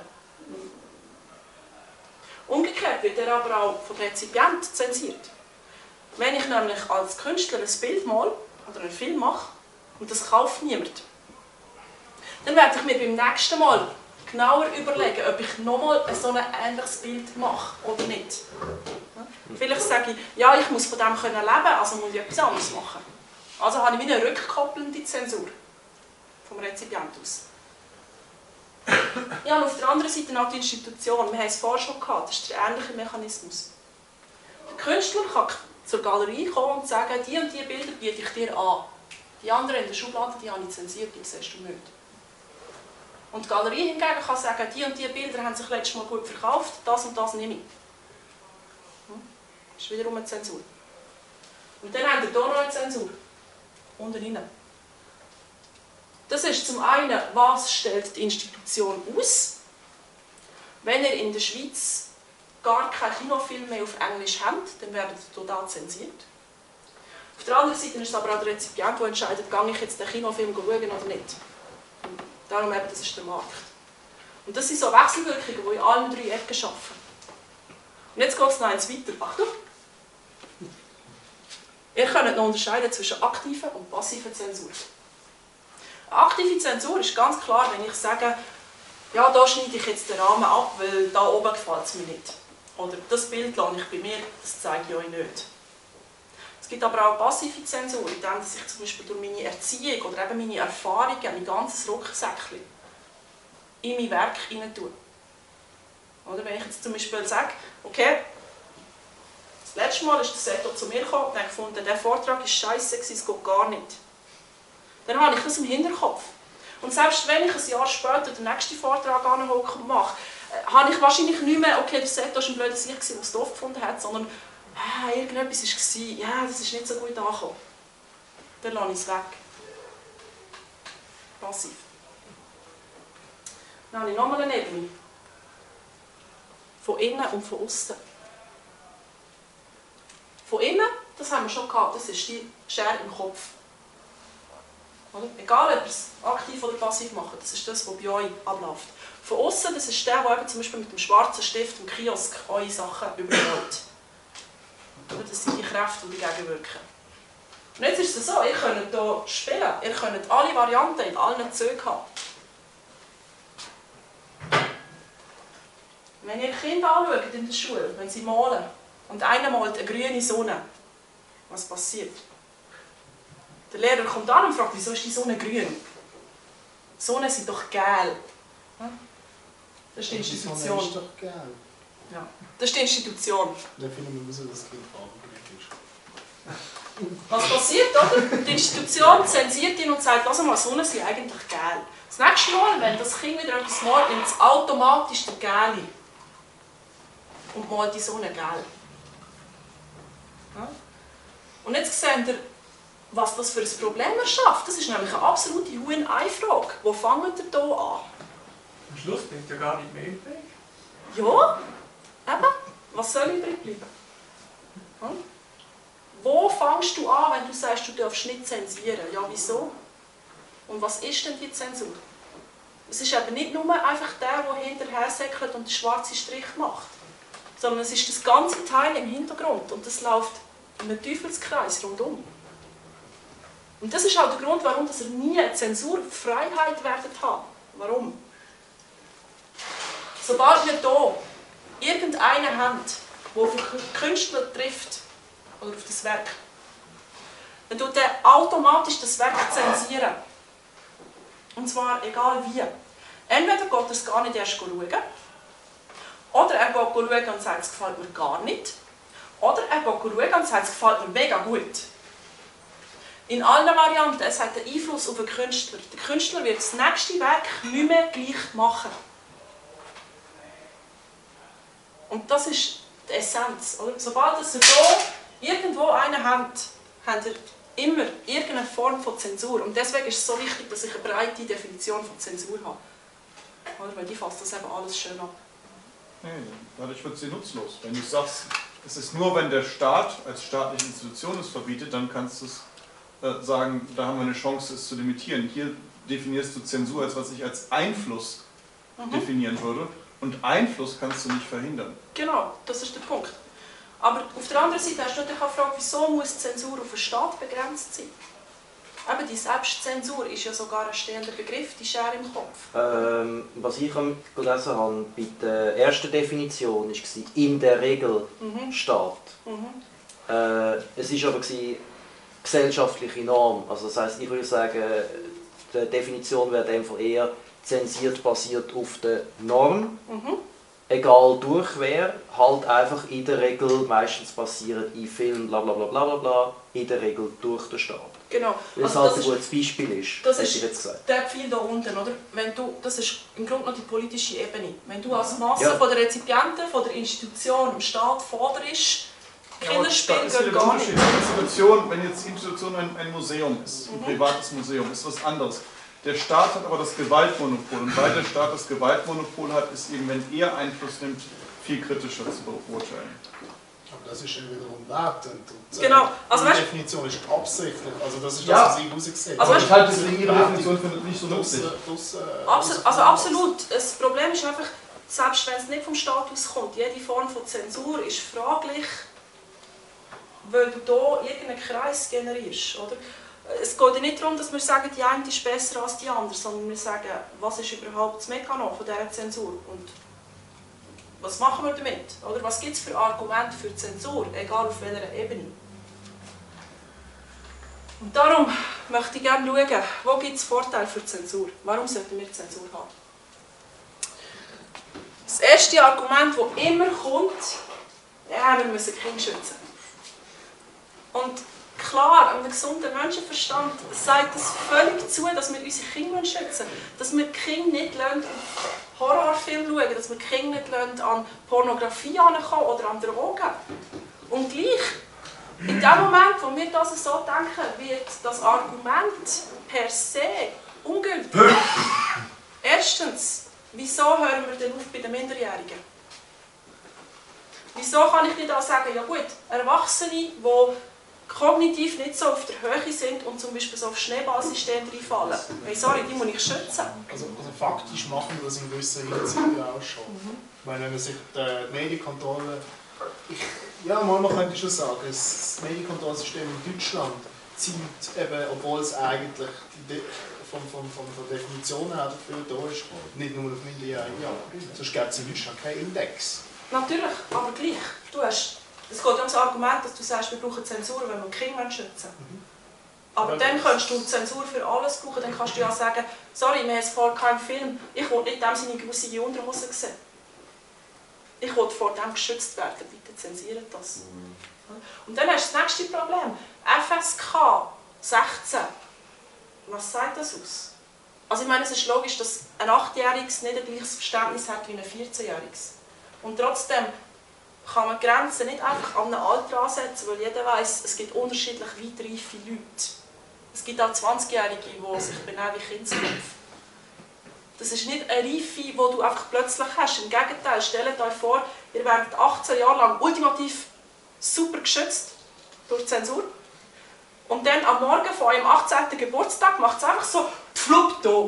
Umgekehrt wird er aber auch vom Rezipient zensiert. Wenn ich nämlich als Künstler ein Bild male oder einen Film mache und das kauft niemand, dann werde ich mir beim nächsten Mal genauer überlegen, ob ich nochmal so ein ähnliches Bild mache oder nicht. Vielleicht sage ich, ja, ich muss von dem leben können, also muss ich etwas anderes machen. Also habe ich eine rückkoppelnde Zensur vom Rezipient aus. Ja, und auf der anderen Seite auch die Institution. Wir haben es vorher schon gehabt, das ist der ähnliche Mechanismus. Der Künstler kann zur Galerie kommen und sagen, die und die Bilder biete ich dir an. Die anderen in der Schublade, die habe ich zensiert, die siehst du nicht. Und die Galerie hingegen kann sagen, die und die Bilder haben sich letztes Mal gut verkauft, das und das nehme ich. Das ist wiederum eine Zensur. Und dann haben wir hier noch eine Zensur. Unten rein. Das ist zum einen, was stellt die Institution aus? Wenn ihr in der Schweiz gar keinen Kinofilm mehr auf Englisch habt, dann werden sie total zensiert. Auf der anderen Seite ist es aber auch der Rezipient, der entscheidet, gehe ich jetzt den Kinofilm schauen oder nicht. Darum eben, das ist der Markt. Und das sind so Wechselwirkungen, die in allen drei Ecken arbeiten. Und jetzt geht es noch eins weiter. Achtung! Ihr könnt noch unterscheiden zwischen aktiver und passiver Zensur. Eine aktive Zensur ist ganz klar, wenn ich sage, ja, da schneide ich jetzt den Rahmen ab, weil da oben gefällt es mir nicht. Oder das Bild lasse ich bei mir, das zeige ich euch nicht. Es gibt aber auch passive Zensur, indem ich zum Beispiel durch meine Erziehung oder eben meine Erfahrungen, mein ganzes Rucksäckchen in mein Werk hinein tue. Oder wenn ich jetzt zum Beispiel sage, okay, das letzte Mal ist der Seto zu mir gekommen und hat gefunden, der Vortrag ist scheiße, es geht gar nicht. Dann habe ich das im Hinterkopf. Und selbst wenn ich ein Jahr später den nächsten Vortrag anhocke und mache, äh, habe ich wahrscheinlich nicht mehr, okay, der Seto war ein blöder Sieg, der es doof gefunden hat, sondern äh, irgendetwas war, ja, das ist nicht so gut angekommen. Dann lasse ich es weg. Passiv. Dann habe ich nochmal eine Ebene. Von innen und von außen. Von innen, das haben wir schon gehabt, das ist die Schere im Kopf. Oder? Egal, ob ihr es aktiv oder passiv macht, das ist das, was bei euch abläuft. Von außen, das ist der, der eben zum Beispiel mit dem schwarzen Stift im Kiosk eure Sachen überholt. Das sind die Kräfte, die dagegen wirken. Und jetzt ist es so, ihr könnt hier spielen, ihr könnt alle Varianten in allen Zügen haben. Wenn ihr Kinder anschaut in der Schule, wenn sie malen, und einer malt eine grüne Sonne, was passiert? Der Lehrer kommt an und fragt, wieso ist die Sonne grün? Sonnen sind doch gelb. Das ist die Institution. Die Sonne ist doch gelb. Ja, das ist die Institution. Da finden wir raus, dass das Kind farbenblind ist. Was passiert, oder? Die Institution zensiert ihn und sagt, lass mal, Sonnen sind eigentlich gelb. Das nächste Mal, wenn das Kind wieder etwas malt, nimmt es automatisch den Gelb und malt die Sonne gelb. Ja? Und jetzt seht ihr, was das für ein Problem erschafft. Das ist nämlich eine absolute Huhn-Ei-Frage. Wo fangt ihr hier an? Am Schluss bleibt ja gar nicht mehr übrig. Ja, eben. Was soll übrig bleiben? Hm? Wo fängst du an, wenn du sagst, du darfst nicht zensieren? Ja, wieso? Und was ist denn die Zensur? Es ist eben nicht nur einfach der, der hinterher säckelt und den schwarzen Strich macht, sondern es ist das ganze Teil im Hintergrund und das läuft in einem Teufelskreis rundum. Und das ist auch der Grund, warum ihr nie eine Zensurfreiheit werdet haben. Warum? Sobald wir hier irgendeinen haben, der auf einen Künstler trifft, oder auf das Werk, dann tut er automatisch das Werk zensieren. Und zwar egal wie. Entweder geht er es gar nicht erst schauen, oder er geht schauen und sagt, es gefällt mir gar nicht, oder er geht schauen und sagt, es gefällt mir mega gut. In allen Varianten, es hat einen Einfluss auf den Künstler. Der Künstler wird das nächste Werk nicht mehr gleich machen. Und das ist die Essenz. Oder? Sobald ihr hier irgendwo einen habt, habt ihr immer irgendeine Form von Zensur. Und deswegen ist es so wichtig, dass ich eine breite Definition von Zensur habe. Oder? Weil die fasst das eben alles schön ab. Nee, dadurch wird sie nutzlos. Wenn du sagst, es ist nur, wenn der Staat als staatliche Institution es verbietet, dann kannst du es äh, sagen, da haben wir eine Chance, es zu limitieren. Hier definierst du Zensur als was ich als Einfluss mhm. definieren würde. Und Einfluss kannst du nicht verhindern. Genau, das ist der Punkt. Aber auf der anderen Seite hast du natürlich auch gefragt, wieso muss Zensur auf den Staat begrenzt sein? Eben die Selbstzensur ist ja sogar ein stehender Begriff, die Schere im Kopf. Ähm, was ich gelesen habe bei der ersten Definition war in der Regel mhm. Staat. Mhm. Äh, es war aber gesellschaftliche Norm. Also das heisst, ich würde sagen, die Definition wäre einfach eher zensiert basiert auf der Norm. Mhm. Egal durch wer, halt einfach in der Regel meistens passiert in Filmen, bla bla bla bla bla, in der Regel durch den Staat. Genau. Weil es also halt ein gutes Beispiel ist, das hätte ist ich jetzt gesagt. Der Pfeil da unten, oder? Wenn du, das ist im Grunde noch die politische Ebene. Wenn du als Masse ja. von der Rezipienten, von der Institution, im Staat forderst, Kinderspiel ja, geht gar nicht. Institution, wenn jetzt Institution ein, ein Museum ist, ein mhm. privates Museum, ist was anderes. Der Staat hat aber das Gewaltmonopol und weil der Staat das Gewaltmonopol hat, ist eben, wenn er Einfluss nimmt, viel kritischer zu beurteilen. Aber das ist ja wiederum wertend. Und, äh, genau. Also, die Definition ist absichtlich. Also das ist ja. das, was ich rausgesehen habe. Also ich halte deswegen Ihre Definition für nicht so lustig. Äh, Absolut, also absolut. Das Problem ist einfach, selbst wenn es nicht vom Staat auskommt, jede Form von Zensur ist fraglich, weil du hier irgendeinen Kreis generierst. Oder? Es geht ja nicht darum, dass wir sagen, die eine ist besser als die andere, sondern wir sagen, was ist überhaupt das Mechanismus von dieser Zensur und was machen wir damit? Oder was gibt es für Argumente für Zensur, egal auf welcher Ebene. Und darum möchte ich gerne schauen, wo gibt es Vorteile für Zensur? Warum sollten wir Zensur haben? Das erste Argument, das immer kommt, ja, wir müssen Kinder schützen. Und klar, einem gesunden Menschenverstand sagt es völlig zu, dass wir unsere Kinder schützen müssen. Dass wir die Kinder nicht an Horrorfilme schauen, dass wir die Kinder nicht an Pornografie herankommen oder an Drogen. Und gleich, in dem Moment, wo wir das so denken, wird das Argument per se ungültig. Erstens, wieso hören wir denn auf bei den Minderjährigen? Wieso kann ich nicht auch sagen, ja gut, Erwachsene, die kognitiv nicht so auf der Höhe sind und zum Beispiel so auf Schneeballsysteme reinfallen. Hey, sorry, die muss ich schützen. Also, also faktisch machen wir das in gewisser Hinsicht auch schon. Mhm. Ich meine, wenn man sich die Medienkontrolle... Ich, ja, man könnte schon sagen, das Medienkontrollsystem in Deutschland zieht eben, obwohl es eigentlich die, von, von, von der Definition her dafür da ist, nicht nur auf Minderjährige. Ja, sonst gibt es in Deutschland keinen Index. Natürlich, aber gleich. Du hast Es geht um das Argument, dass du sagst, wir brauchen Zensur, wenn wir Kinder schützen wollen. Aber ja, dann kannst du Zensur für alles brauchen. Dann kannst du ja sagen, sorry, wir haben vor keinen Film, ich will nicht dem seine grusige Unterhose sehen. Ich will vor dem geschützt werden, bitte zensiert das. Mhm. Und dann hast du das nächste Problem. F S K sechzehn. Was sagt das aus? Also ich meine, es ist logisch, dass ein achtjähriges nicht ein gleiches Verständnis hat wie ein vierzehnjähriges. Und trotzdem kann man Grenzen nicht einfach an einem Alter ansetzen, weil jeder weiss, es gibt unterschiedlich weit reife Leute. Es gibt auch zwanzigjährige, die sich benehmen wie Kindsköpfe. Das ist nicht eine Reife, die du einfach plötzlich hast. Im Gegenteil, stellt euch vor, ihr werdet achtzehn Jahre lang ultimativ super geschützt durch Zensur. Und dann am Morgen von eurem achtzehnten Geburtstag macht es einfach so «Pflupp da».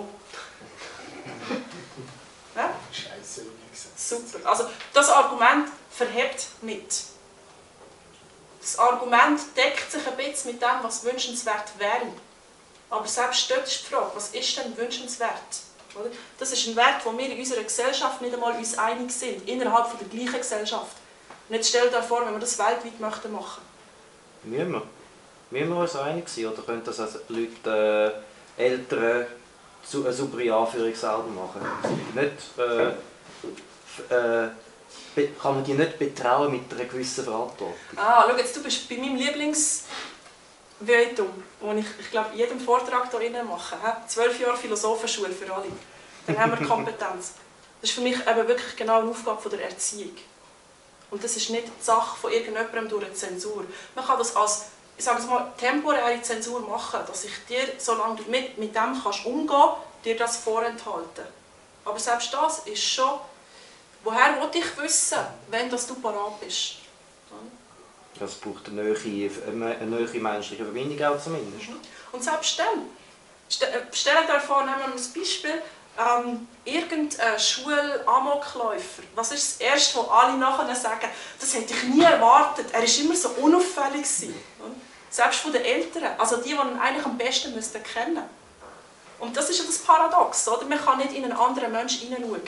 Ja? Scheiße, super. Also das Argument verhebt nicht. Das Argument deckt sich ein bisschen mit dem, was wünschenswert wäre. Aber selbst dort ist die Frage, was ist denn wünschenswert? Oder? Das ist ein Wert, wo wir in unserer Gesellschaft nicht einmal uns einig sind, innerhalb von der gleichen Gesellschaft. Und jetzt stell dir vor, wenn wir das weltweit möchten machen. Müssen wir? Müssen wir uns einig sein? Oder können das also Leute, äh, Eltern, zu, eine saubere Anführung selber machen? Nicht, äh, äh, kann man die nicht betrauen mit einer gewissen Verantwortung? Ah, schau jetzt, du bist bei meinem Lieblings... Vietum, das ich, ich glaube, in jedem Vortrag hier mache. Zwölf Jahre Philosophenschule für alle. Dann haben wir Kompetenz. Das ist für mich eben wirklich genau eine Aufgabe der Erziehung. Und das ist nicht die Sache von irgendjemandem durch eine Zensur. Man kann das als, ich sage es mal, temporäre Zensur machen, dass ich dir, solange du mit, mit dem kannst umgehen kannst, dir das vorenthalten. Aber selbst das ist schon, woher will ich wissen, wenn das du parat bist? Es braucht eine neue, eine neue menschliche Verbindung auch zumindest. Und selbst dann, stell dir vor, nehmen wir ein Beispiel, ähm, irgendein Schul-Amokläufer. Was ist das Erste, was alle nachher sagen, das hätte ich nie erwartet, er war immer so unauffällig. Selbst von den Eltern, also die, die ihn eigentlich am besten müssten kennen. Und das ist ja das Paradox, oder? Man kann nicht in einen anderen Menschen hineinschauen.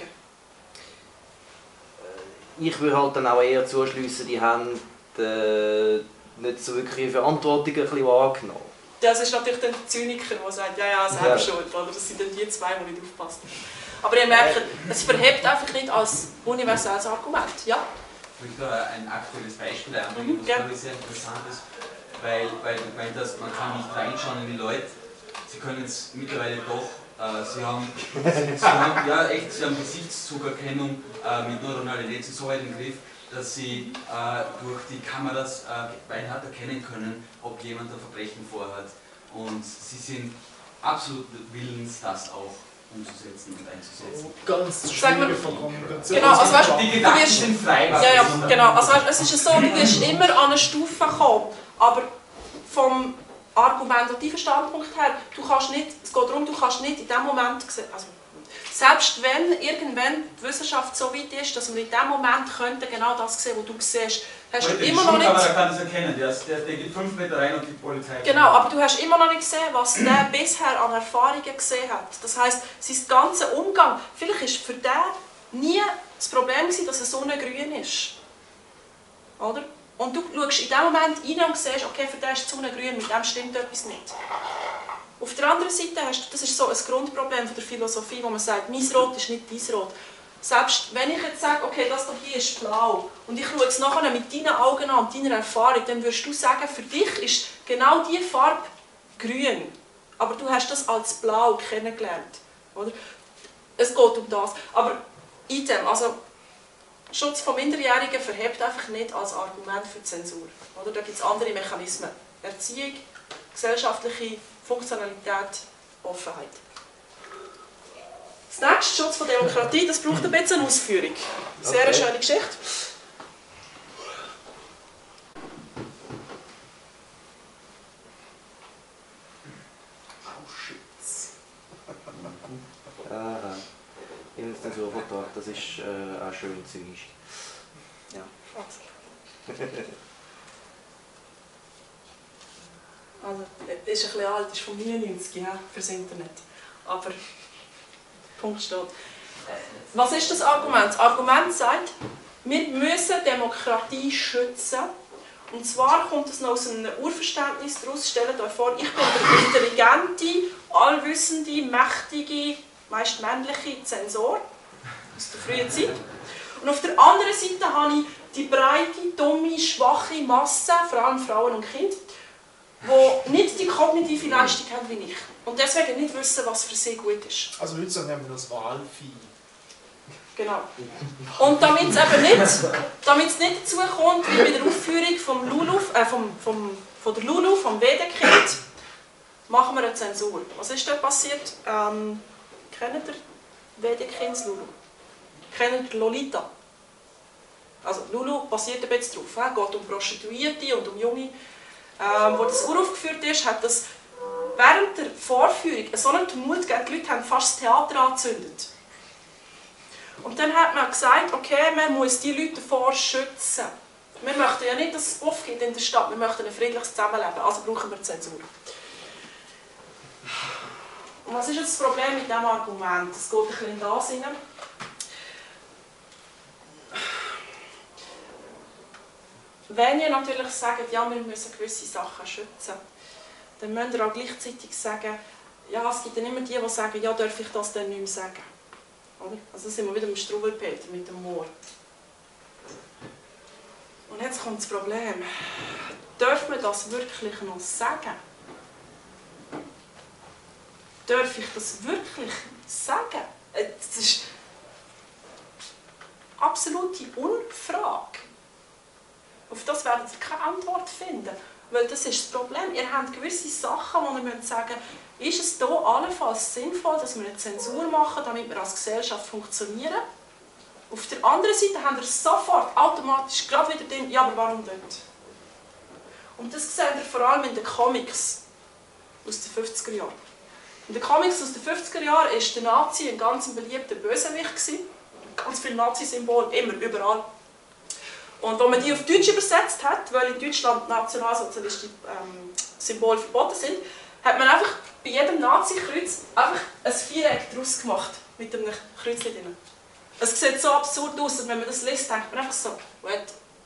Ich würde halt dann auch eher zuschliessen, die haben äh, nicht so wirklich die Verantwortung ein bisschen wahrgenommen. Das ist natürlich dann der Zyniker, der sagt, ja, ja, selber schuld. Oder? Das sind dann die zwei, die nicht aufpassen. Aber ihr merkt, es verhebt einfach nicht als universelles Argument. Ja? Ich möchte da ein aktuelles Beispiel anbringen, das glaube ich sehr interessant ist, weil, weil du gemeint hast, man kann nicht reinschauen in die Leute. Sie können es mittlerweile doch. Äh, sie, haben, sie haben ja echt, sie haben Gesichtszugerkennung äh, mit neuronalen Netzen so weit im Griff, dass sie äh, durch die Kameras äh, beinhart erkennen können, ob jemand ein Verbrechen vorhat. Und sie sind absolut willens, das auch umzusetzen und einzusetzen. Ganz schwierige Kommunikation. Genau, also weißt, die Gedanken du wirst, sind frei. Ja, ja, genau. Also weißt, es ist so, du wirst immer an eine Stufe kommen, aber vom argumentativen Standpunkt her, du kannst nicht, es geht darum, du kannst nicht in dem Moment sehen, also selbst wenn irgendwann die Wissenschaft so weit ist, dass wir in dem Moment könnte genau das sehen, was du siehst, hast du immer noch nicht... Aber er kann das erkennen, der, der, der geht fünf Meter rein und die Polizei... Genau, aber du hast immer noch nicht gesehen, was der bisher an Erfahrungen gesehen hat. Das heisst, sein ganzer Umgang, vielleicht war für den nie das Problem, dass er sonnengrün ist. Oder? Und du schaust in dem Moment rein und siehst, okay, für den ist die Sonne grün, mit dem stimmt etwas nicht. Auf der anderen Seite hast du, das ist so ein Grundproblem von der Philosophie, wo man sagt, mein Rot ist nicht dein Rot. Selbst wenn ich jetzt sage, okay, das hier ist blau und ich schaue es nachher mit deinen Augen an und deiner Erfahrung, dann würdest du sagen, für dich ist genau diese Farbe grün. Aber du hast das als blau kennengelernt. Oder? Es geht um das. Aber item, also Schutz von Minderjährigen verhebt einfach nicht als Argument für Zensur. Oder? Da gibt es andere Mechanismen. Erziehung, gesellschaftliche Funktionalität, Offenheit. Das nächste, Schutz von Demokratie, das braucht ein bisschen Ausführung. Sehr eine schöne Geschichte. Auschwitz. Aha. Inhaltszensurvertrag, das ist äh, auch schön zynisch. Ja. Also, ist ein bisschen alt, ist von neunundneunzig, ja, fürs Internet. Aber, Punkt steht. Was ist das Argument? Das Argument sagt, wir müssen Demokratie schützen. Und zwar kommt es noch aus einem Urverständnis daraus. Stellt euch vor, ich bin der intelligente, allwissende, mächtige, meist männliche Zensor aus der frühen Zeit. Und auf der anderen Seite habe ich die breite, dumme, schwache Masse, vor allem Frauen und Kinder, die nicht die kognitive Leistung haben wie ich. Und deswegen nicht wissen, was für sie gut ist. Also heute sagen wir das Wahlvieh. Genau. Und damit es eben nicht, damit es nicht dazu kommt, wie bei der Aufführung vom Lulu, äh, vom, vom, von der Lulu, vom Wedekind, machen wir eine Zensur. Was ist da passiert? Ähm, kennt ihr Wedekinds Lulu? Kennt ihr Lolita? Also Lulu basiert ein bisschen drauf. Es geht um Prostituierte und um Junge. Ähm, wo das uraufgeführt ist, hat das während der Vorführung so einen Tumult gegeben, die Leute haben fast das Theater angezündet. Und dann hat man gesagt, okay, man muss die Leute davor schützen. Wir möchten ja nicht, dass es aufgeht in der Stadt, wir möchten ein friedliches Zusammenleben, also brauchen wir Zensur. Und was ist jetzt das Problem mit diesem Argument? Es geht ein bisschen in das hinein. Wenn ihr natürlich sagt, ja, wir müssen gewisse Sachen schützen, dann müsst ihr auch gleichzeitig sagen, ja, es gibt dann immer die, die sagen, ja, darf ich das dann nicht mehr sagen? Oder? Also da sind wir wieder im Struwwelpeter mit dem Moor. Und jetzt kommt das Problem. Darf man das wirklich noch sagen? Darf ich das wirklich sagen? Das ist eine absolute Unfrage. Auf das werdet ihr keine Antwort finden. Weil das ist das Problem. Ihr habt gewisse Sachen, wo ihr sagen müsst, ist es hier allenfalls sinnvoll, dass wir eine Zensur machen, damit wir als Gesellschaft funktionieren? Auf der anderen Seite haben wir sofort automatisch gerade wieder den, ja, aber warum dort? Und das seht ihr vor allem in den Comics aus den fünfziger Jahren. In den Comics aus den fünfziger Jahren war der Nazi ein ganz beliebter Bösewicht. Ganz viele Nazi-Symbole, immer, überall. Und als man die auf Deutsch übersetzt hat, weil in Deutschland nationalsozialistische ähm, Symbole verboten sind, hat man einfach bei jedem Nazi-Kreuz einfach ein Viereck daraus gemacht, mit einem Kreuzchen drin. Es sieht so absurd aus, dass wenn man das liest, denkt man einfach so, what?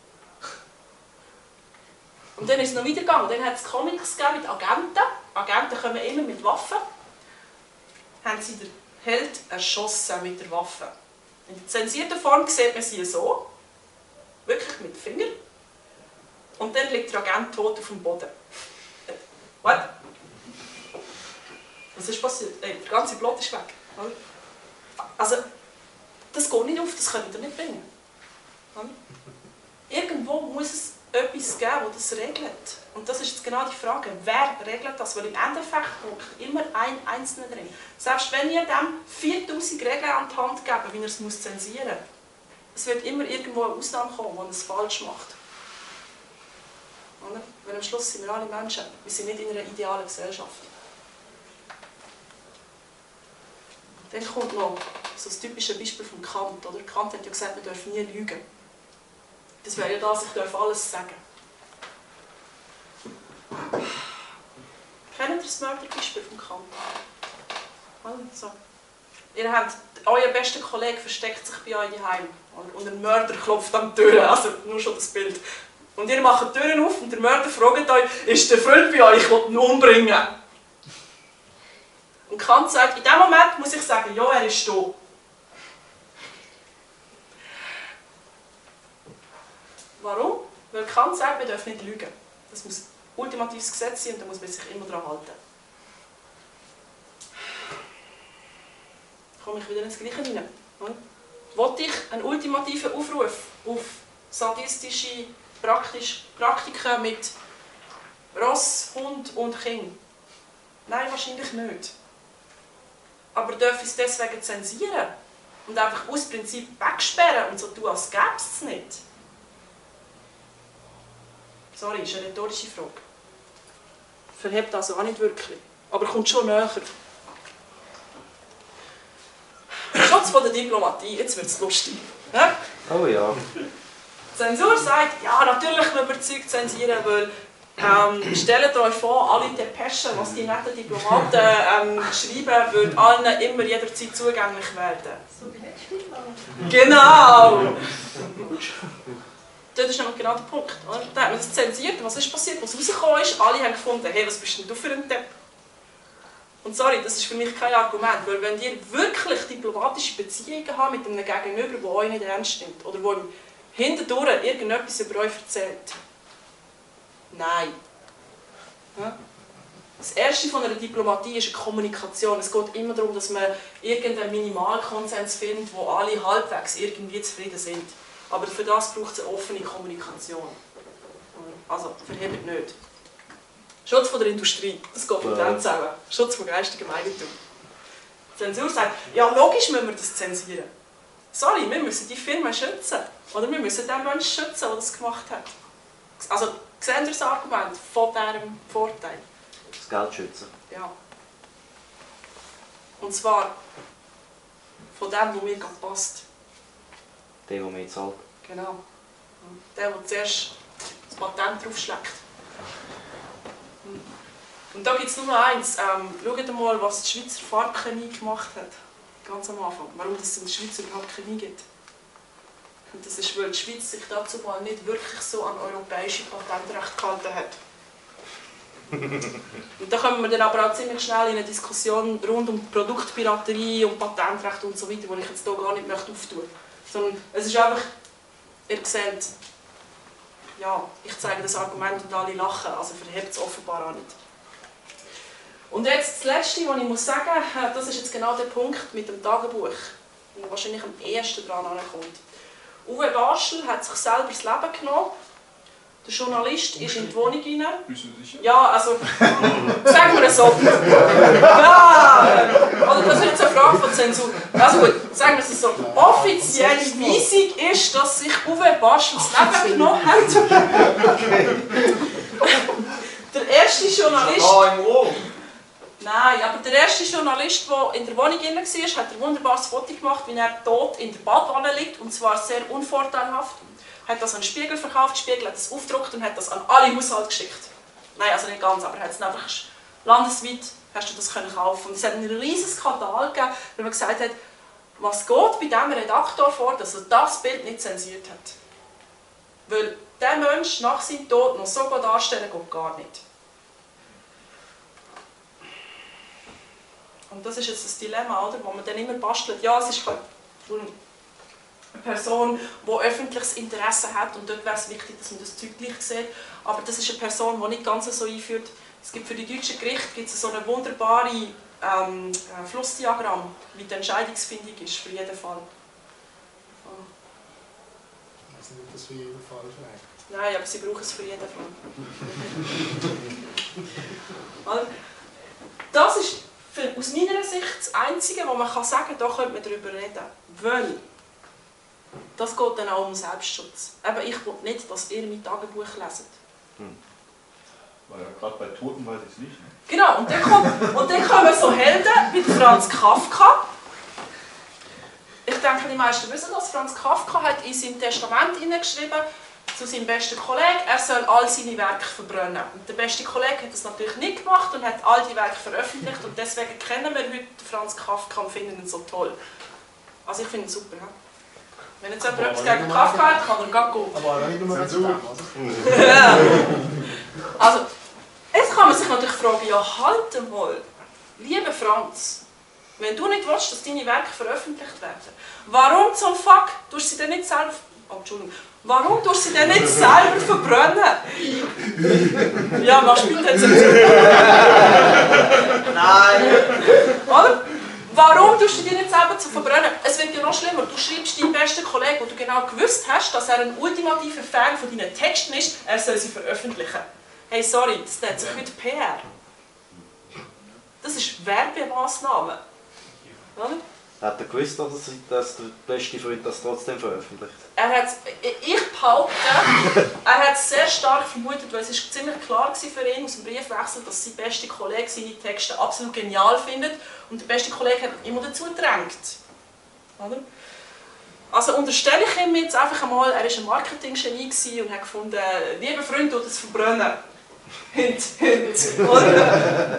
Und dann ist es noch weitergegangen. Dann hat es Comics gegeben mit Agenten. Agenten kommen immer mit Waffen. Haben sie den Held erschossen mit der Waffe. In der zensierten Form sieht man sie so. Wirklich mit dem Finger. Und dann liegt der Agent tot auf dem Boden. What? Was ist passiert? Ey, der ganze Blut ist weg. Also, das geht nicht auf, das könnt ihr nicht bringen. Irgendwo muss es etwas geben, das das regelt. Und das ist jetzt genau die Frage, wer regelt das? Weil im Endeffekt hockt immer ein Einzelner drin. Selbst wenn ihr dem viertausend Regeln an die Hand gebt, wie er es muss zensieren muss, es wird immer irgendwo eine Ausnahme kommen, wo er es falsch macht. Oder? Weil am Schluss sind wir alle Menschen. Wir sind nicht in einer idealen Gesellschaft. Dann kommt noch so das typische Beispiel von Kant. Oder? Kant hat ja gesagt, man darf nie lügen. Das wäre ja das, ich darf alles sagen. Kennt ihr das Mörderbeispiel von Kant? So. Ihr habt, euer bester Kollege versteckt sich bei euch daheim und ein Mörder klopft an die Tür, also nur schon das Bild. Und ihr macht die Türen auf und der Mörder fragt euch, ist der Freund bei euch, ich will ihn umbringen? Und Kant sagt, in dem Moment muss ich sagen, ja, er ist da. Warum? Weil Kant sagt, man darf nicht lügen. Das muss ein ultimatives Gesetz sein und da muss man sich immer daran halten. Da komme ich wieder ins Gleiche hinein. Wollte ich einen ultimativen Aufruf auf sadistische Praktiken mit Ross, Hund und Kind? Nein, wahrscheinlich nicht. Aber darf ich es deswegen zensieren? Und einfach aus Prinzip wegsperren und so tun, als gäbe es es nicht? Sorry, ist eine rhetorische Frage. Verhebt also auch nicht wirklich, aber kommt schon näher. Schutz von der Diplomatie, jetzt wird es lustig. Ja? Oh ja. Die Zensur sagt, ja, natürlich müssen wir Zeug zensieren, weil ähm, stellt euch vor, alle Depeschen, was die netten Diplomaten ähm, schreiben, würden allen immer jederzeit zugänglich werden. So wie letztes Genau! Das ist nämlich genau der Punkt. Oder? Da hat man es zensiert. Was ist passiert? Was rausgekommen ist, alle haben gefunden, hey, was bist denn du für ein Depp? Und sorry, das ist für mich kein Argument, weil wenn ihr wirklich diplomatische Beziehungen habt mit einem Gegenüber, der euch nicht ernst nimmt, oder der hintendurch irgendetwas über euch erzählt, nein. Ja? Das Erste von einer Diplomatie ist eine Kommunikation. Es geht immer darum, dass man irgendeinen Minimalkonsens findet, wo alle halbwegs irgendwie zufrieden sind. Aber für das braucht es eine offene Kommunikation. Also, verhebt nicht. Schutz von der Industrie, das geht mit dem zusammen. Schutz von geistigem Eigentum. Die Zensur sagt, ja logisch müssen wir das zensieren. Sorry, wir müssen die Firma schützen. Oder wir müssen den Menschen schützen, der das gemacht hat. Also, sehen Sie das Argument von diesem Vorteil? Das Geld schützen. Ja. Und zwar von dem, der mir gerade passt. Der, der mir zahlt. Genau. Der, der zuerst das Patent draufschlägt. Und da gibt es nur eins. Ähm, schaut mal, was die Schweizer Farbchemie gemacht hat. Ganz am Anfang. Warum es in der Schweiz überhaupt Chemie gibt. Und das ist, weil die Schweiz sich dazu mal nicht wirklich so an europäische Patentrecht gehalten hat. Und da kommen wir dann aber auch ziemlich schnell in eine Diskussion rund um Produktpiraterie und Patentrecht und so weiter, die ich jetzt hier gar nicht möchte auftun möchte. Sondern es ist einfach, ihr seht, ja, ich zeige das Argument und alle lachen, also verhebt es offenbar auch nicht. Und jetzt das Letzte, was ich muss sagen muss, das ist jetzt genau der Punkt mit dem Tagebuch, der wahrscheinlich am ehesten daran ankommt. Uwe Barschel hat sich selber das Leben genommen. Der Journalist ist in die Wohnung rein. Bist du sicher? Ja, also, sagen wir es so. Ja! Oder das ist jetzt eine Frage von Zensur. Also gut, sagen wir es so. Offizielle Weisung ist, dass sich Uwe Barschel das Leben genommen hat. Der erste Journalist... Nein, aber der erste Journalist, der in der Wohnung drin war, hat ein wunderbares Foto gemacht, wie er tot in der Badwanne liegt, und zwar sehr unvorteilhaft. Er hat das an den Spiegel verkauft, der Spiegel hat es aufgedruckt und hat das an alle Haushalte geschickt. Nein, also nicht ganz, aber er hat es einfach landesweit hast du das können kaufen. Und es hat einen riesen Skandal gegeben, weil man gesagt hat, was geht bei diesem Redaktor vor, dass er das Bild nicht zensiert hat. Weil der Mensch nach seinem Tod noch so gut darstellen geht gar nicht. Und das ist jetzt das Dilemma, oder? Wo man dann immer bastelt. Ja, es ist halt eine Person, die öffentliches Interesse hat, und dort wäre es wichtig, dass man das Zeug gleich sieht. Aber das ist eine Person, die nicht ganz so einführt. Es gibt für die deutschen Gerichte gibt es so eine wunderbare ähm, Flussdiagramm, wie die Entscheidungsfindung ist für jeden Fall. Oh. Ich weiß nicht, ob das für jeden Fall schmeckt. Nein, aber sie brauchen es für jeden Fall. Das ist für, aus meiner Sicht das Einzige, wo man kann sagen kann, da könnte man darüber reden. Weil, das geht dann auch um Selbstschutz. Eben, ich will nicht, dass ihr mein Tagebuch leset. Hm. Weil ja, gerade bei Toten weiß ich es nicht. Ne? Genau, und dann, kommt, und dann kommen so Helden wie Franz Kafka. Ich denke, die meisten wissen das. Franz Kafka hat in seinem Testament hineingeschrieben, zu seinem besten Kollegen, er soll all seine Werke verbrennen. Und der beste Kollege hat das natürlich nicht gemacht und hat all die Werke veröffentlicht, und deswegen kennen wir heute Franz Kafka und finden ihn so toll. Also ich finde ihn super. He? Wenn jetzt jemand etwas gegen Kafka hat, kann er gar gehen. Aber auch nicht nur wegen dem, oder? Ja. Also, jetzt kann man sich natürlich fragen, ja halt mal, lieber Franz, wenn du nicht willst, dass deine Werke veröffentlicht werden, warum zum Fuck tust du sie denn nicht selber... Oh, Entschuldigung. Warum tust du sie denn nicht selber verbrennen? Ja, machst du bitte jetzt Nein! Oder? Warum tust du die nicht selber zu verbrennen? Es wird ja noch schlimmer. Du schreibst deinem besten Kollegen, wo du genau gewusst hast, dass er ein ultimativer Fan von deinen Texten ist, er soll sie veröffentlichen. Hey, sorry, das nennt sich heute P R. Das ist Werbemaßnahme. Oder? Hat er gewusst, dass, er, dass der beste Freund das trotzdem veröffentlicht? Er hat, ich behaupte, er hat es sehr stark vermutet, weil es ist ziemlich klar war für ihn aus dem Briefwechsel, dass sein bester Kollege seine Texte absolut genial findet, und der beste Kollege hat ihn immer dazu gedrängt. Oder? Also unterstelle ich ihm jetzt einfach einmal, er war ein Marketing-Genie und hat gefunden, lieber Freund, du das verbrennen. Hint, hint. Oder?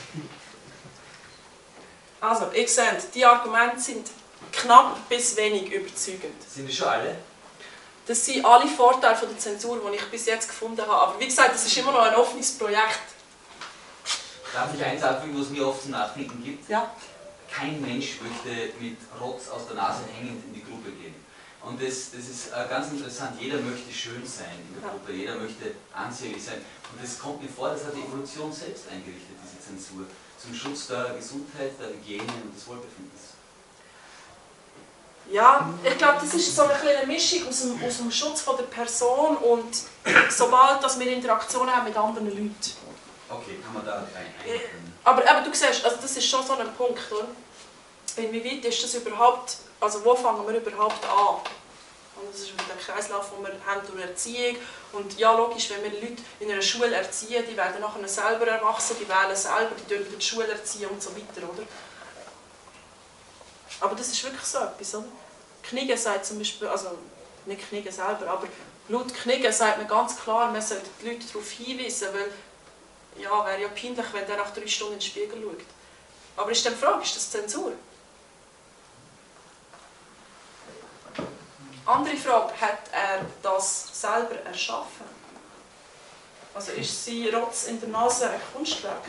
Also, ihr seht, die Argumente sind knapp bis wenig überzeugend. Sind die schon alle? Das sind alle Vorteile von der Zensur, die ich bis jetzt gefunden habe. Aber wie gesagt, das ist immer noch ein offenes Projekt. Darf ich eins anfügen, was mir oft zum Nachdenken gibt? Ja. Kein Mensch möchte mit Rotz aus der Nase hängend in die Grube gehen. Und das, das ist ganz interessant. Jeder möchte schön sein in der Gruppe, jeder möchte ansehnlich sein. Und das kommt mir vor, das hat die Evolution selbst eingerichtet, diese Zensur. Zum Schutz der Gesundheit, der Hygiene und des Wohlbefindens. Ja, ich glaube, das ist so eine kleine Mischung aus dem, aus dem Schutz von der Person und sobald dass wir Interaktionen haben mit anderen Leuten. Okay, kann man da ein, ein aber, aber du siehst, also das ist schon so ein Punkt, oder? Inwieweit ist das überhaupt, also wo fangen wir überhaupt an? Und das ist der Kreislauf, den wir haben durch Erziehung. Und ja, logisch, wenn wir Leute in einer Schule erziehen, die werden nachher selber erwachsen, die wählen selber, die dürfen die Schule erziehen und so weiter, oder? Aber das ist wirklich so etwas, oder? Knigge sagt zum Beispiel, also nicht Knigge selber, aber laut Knigge sagt man ganz klar, man sollte die Leute darauf hinweisen, weil ja, wäre ja peinlich, wenn der nach drei Stunden in den Spiegel schaut. Aber ist dann die Frage, ist das Zensur? Andere Frage, hat er das selber erschaffen? Also ist sein Rotz in der Nase ein Kunstwerk?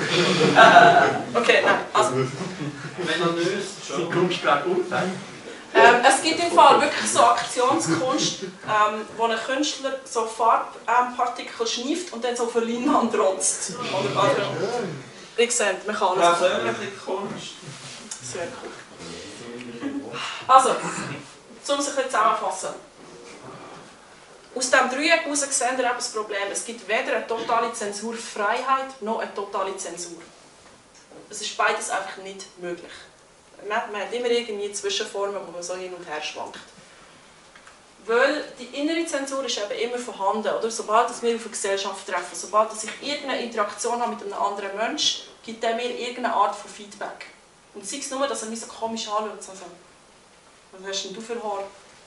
Okay, nein. Also, wenn er löst, schon. Kunstwerk umfällt. Ähm, es gibt im Fall wirklich so Aktionskunst, ähm, wo ein Künstler so Farbpartikel schnieft und dann so für Leinwand rotzt. Oder, also, ich sehe, man kann alles. Persönliche Kunst. Sehr cool. Also, um es ein bisschen zusammenzufassen. Aus diesem Dreieck heraus sehen wir eben das Problem. Es gibt weder eine totale Zensurfreiheit noch eine totale Zensur. Es ist beides einfach nicht möglich. Man hat immer irgendwie Zwischenformen, wo man so hin und her schwankt. Weil die innere Zensur ist eben immer vorhanden. Oder? Sobald wir auf eine Gesellschaft treffen, sobald ich irgendeine Interaktion habe mit einem anderen Menschen, gibt er mir irgendeine Art von Feedback. Und sei es nur, dass er mich so komisch anschaut. Also, was hast denn du für Haar?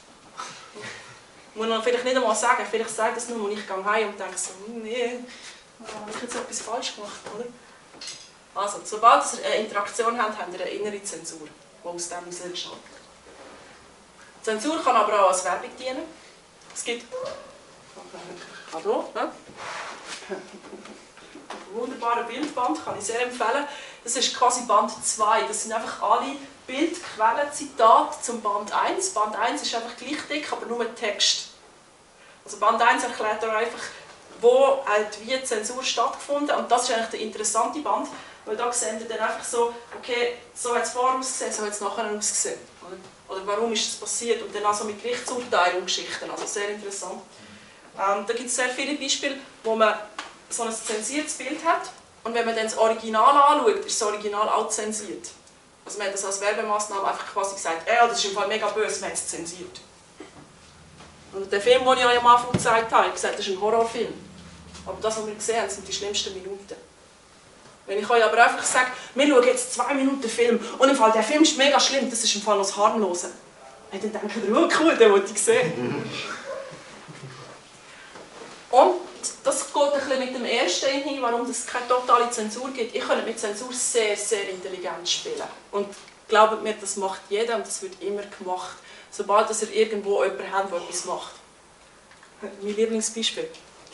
Muss man vielleicht nicht einmal sagen, vielleicht sagt das nur, wenn ich gehe heim und denke so, nee, habe ich jetzt etwas falsch gemacht, oder? Also, sobald ihr eine Interaktion habt, habt ihr eine innere Zensur, die aus dem heraus entsteht. Zensur kann aber auch als Werbung dienen. Es gibt... Hallo, ne? Ein wunderbarer Bildband, kann ich sehr empfehlen. Das ist quasi Band zwei. Das sind einfach alle Bildquellen-Zitate zum Band eins. Band eins ist einfach gleich dick, aber nur Text. Also Band eins erklärt euch einfach, wo halt wie Zensur stattgefunden hat. Und das ist eigentlich der interessante Band, weil da sehen wir dann einfach so, okay, so hat es vorher ausgesehen, so hat es nachher ausgesehen. Oder warum ist das passiert? Und dann auch so mit Gerichtsurteilen und Geschichten. Also sehr interessant. Ähm, da gibt es sehr viele Beispiele, wo man so ein zensiertes Bild hat. Und wenn man dann das Original anschaut, ist das Original auch zensiert. Also man hat das als Werbemaßnahme einfach quasi gesagt, ja, das ist im Fall mega böse, wir haben es zensiert. Und der Film, den ich euch am Anfang gezeigt habe, ich gesagt, das ist ein Horrorfilm. Aber das, was wir gesehen haben, sind die schlimmsten Minuten. Wenn ich euch aber einfach sage, wir schauen jetzt zwei Minuten Film und im Fall, der Film ist mega schlimm, das ist im Fall noch das Harmlose. Und dann denkt ihr, oh cool, den wollte ich sehen. Und das geht ein bisschen mit dem ersten hin, warum es keine totale Zensur gibt. Ich kann mit Zensur sehr, sehr intelligent spielen. Und glaubt mir, das macht jeder und das wird immer gemacht. Sobald ihr irgendwo jemanden habt, der etwas macht. Mein Lieblingsbeispiel.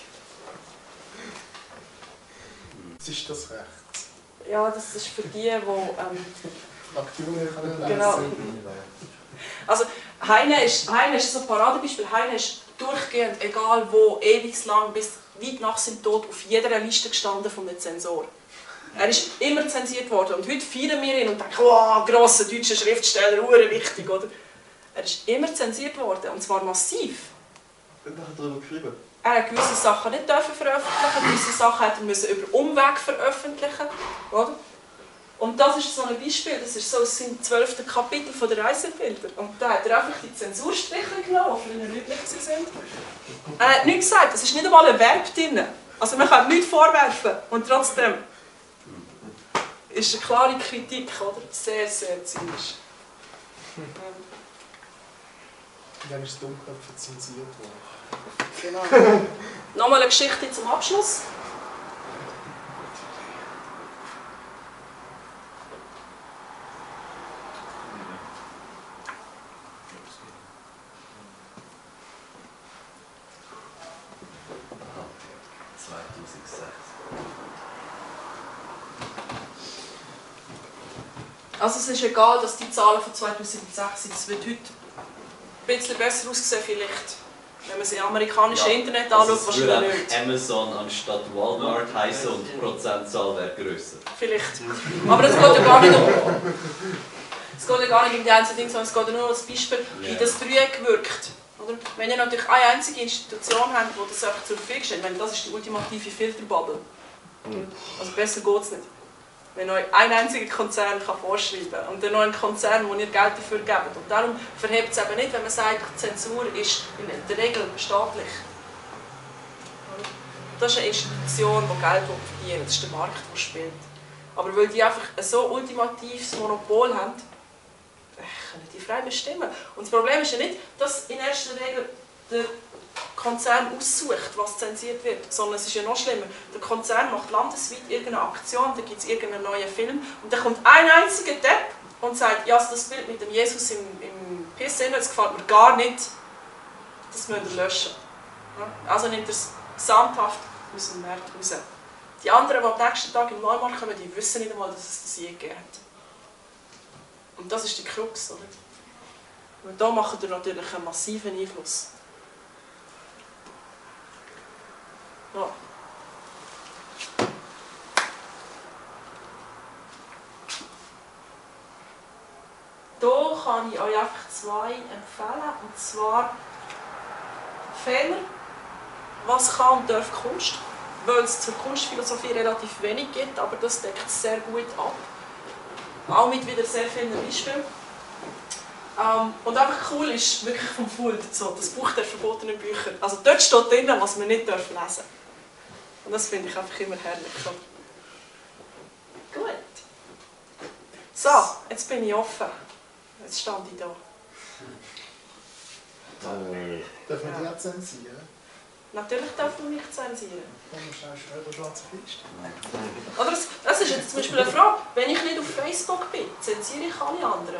Was ist das Recht? Ja, das ist für die, die... Ähm, Aktionen können lesen. Genau. Also Heine ist, Heine ist so ein Paradebeispiel. Heine ist durchgehend, egal wo, ewig lang, bis weit nach seinem Tod auf jeder Liste gestanden von den Zensoren. Er ist immer zensiert worden und heute feiern wir ihn und denken, wow, grosser deutscher Schriftsteller, hure wichtig, oder? Er ist immer zensiert worden, und zwar massiv. Er hat darüber geschrieben. Er hat gewisse Sachen nicht dürfen veröffentlichen, gewisse Sachen hat er müssen über Umweg veröffentlichen, oder? Und das ist so ein Beispiel, das ist so sein zwölfte Kapitel von der Reisebilder. Und da hat er einfach die Zensurstriche genommen, die früher nicht sind. Er hat nichts gesagt, es ist nicht einmal ein Verb drin. Also man kann nichts vorwerfen. Und trotzdem ist eine klare Kritik, oder? Sehr, sehr zynisch. Dann ist das Dummköpfe zensiert worden. Genau. Nochmal eine Geschichte zum Abschluss. Also es ist egal, dass die Zahlen von zweitausendsechs sind. Es wird heute ein bisschen besser aussehen vielleicht. Wenn man sich amerikanische Ja, Internet also anschaut, es würde wahrscheinlich nicht. Amazon anstatt Walmart heißen und die Prozentzahl wäre grösser. Vielleicht. Aber es geht ja gar nicht um... Es geht ja gar nicht um die einzelnen Dinge, sondern es geht ja nur um das Beispiel, wie Ja. das Dreieck wirkt. Oder? Wenn ihr natürlich eine einzige Institution habt, die das einfach zur Verfügung steht, wenn das ist die ultimative Filterbubble. Also besser geht es nicht. Wenn euch ein einziger Konzern kann vorschreiben kann und dann noch ein Konzern, wo ihr Geld dafür gebt. Und darum verhebt es eben nicht, wenn man sagt, Zensur ist in der Regel staatlich. Das ist eine Institution, die Geld verdient, das ist der Markt, der spielt. Aber weil die einfach ein so ultimatives Monopol haben, können die frei bestimmen. Und das Problem ist ja nicht, dass in erster Regel der Konzern aussucht, was zensiert wird, sondern es ist ja noch schlimmer. Der Konzern macht landesweit irgendeine Aktion, da gibt es irgendeinen neuen Film und dann kommt ein einziger Depp und sagt, ja, das Bild mit dem Jesus im, im P S N, das gefällt mir gar nicht, das müsst ihr löschen. Ja? Also nimmt er es gesamthaft aus dem Markt raus. Die anderen, die am nächsten Tag im Neumarkt kommen, die wissen nicht einmal, dass es das je gegeben hat. Und das ist die Krux, oder? Und da macht er natürlich einen massiven Einfluss. Ja. Hier kann ich euch einfach zwei empfehlen, und zwar Fehler, was kann und darf Kunst, weil es zur Kunstphilosophie relativ wenig gibt, aber das deckt es sehr gut ab. Auch mit wieder sehr vielen Beispielen. Ähm, und einfach cool ist wirklich vom Fuld, so, das Buch der verbotenen Bücher. Also dort steht drin, was man nicht lesen darf. Und das finde ich einfach immer herrlich. So. Gut. So, jetzt bin ich offen. Jetzt stand ich da. Äh, darf man die auch zensieren? Natürlich darf man mich zensieren. Dann musst du auch schreiben, schwarze Liste. Oder das, das ist jetzt zum Beispiel eine Frage. Wenn ich nicht auf Facebook bin, zensiere ich alle anderen?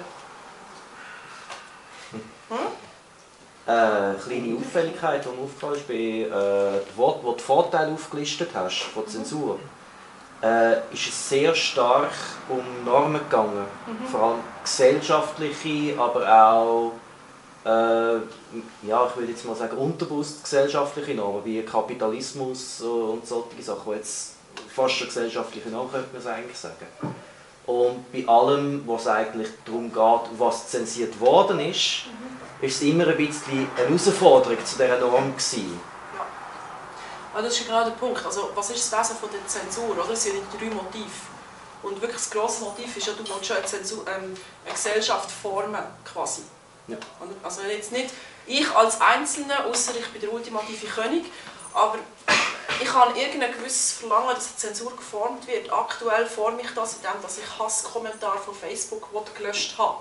Hm? Äh, eine kleine Auffälligkeit, die mir aufgefallen ist, bei äh, wo, wo du Vorteile aufgelistet hast von Zensur, äh, ist es sehr stark um Normen gegangen. Mhm. Vor allem gesellschaftliche, aber auch äh, ja, ich würde jetzt mal sagen, unterbewusst gesellschaftliche Normen, wie Kapitalismus und solche Sachen, die jetzt fast schon gesellschaftliche Normen, könnte man es eigentlich sagen. Und bei allem, was eigentlich darum geht, was zensiert worden ist, mhm. ist es immer ein bisschen eine Herausforderung zu dieser Norm gewesen. Ja. Ja, das ist genau der Punkt. Also, was ist das Wesen von der Zensur? Oder? Es sind die drei Motive. Und wirklich das grosse Motiv ist ja, du willst schon eine, Zensur, ähm, eine Gesellschaft formen, quasi. Ja. Also jetzt nicht ich als Einzelner, außer ich bin der ultimative König, aber ich habe irgendein gewisses Verlangen, dass die Zensur geformt wird. Aktuell forme ich das, indem ich Hasskommentare von Facebook gelöscht habe.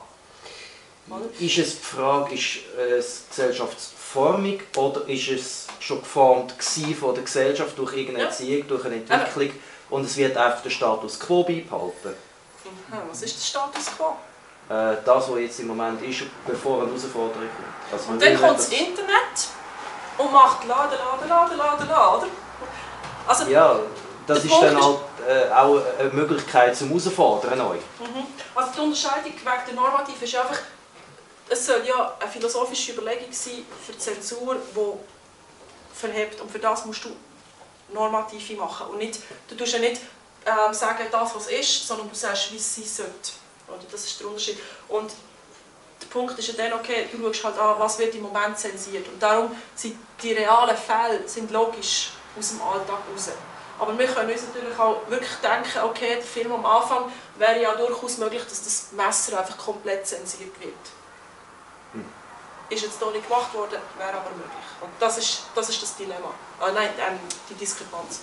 Ist es die Frage, ist es Gesellschaftsformung oder ist es schon geformt von der Gesellschaft durch irgendeine ja. Erziehung, durch eine Entwicklung ja. und es wird einfach der Status quo beibehalten? Ja, was ist der Status quo? Äh, das, was jetzt im Moment ist, bevor eine Herausforderung kommt. Also und dann kommt das Internet und macht laden, laden, laden, laden, laden, oder? Also, ja, das ist dann halt äh, auch eine Möglichkeit zum Herausfordern neu. Mhm. Also die Unterscheidung wegen der Normativ ist einfach, es soll ja eine philosophische Überlegung sein für die Zensur, die verhebt. Und für das musst du Normative machen. Und nicht, du tust ja nicht ähm, sagen, das was ist, sondern du sagst, wie es sein sollte. Oder? Das ist der Unterschied. Und der Punkt ist ja dann, okay, du schaust halt an, was wird im Moment zensiert. Und darum sind die realen Fälle sind logisch aus dem Alltag raus. Aber wir können uns natürlich auch wirklich denken, okay, der Film am Anfang wäre ja durchaus möglich, dass das Messer einfach komplett zensiert wird. Hm. Ist jetzt hier nicht gemacht worden, wäre aber möglich. Und das ist das, ist das Dilemma. Ah, nein, ähm, die Diskrepanz.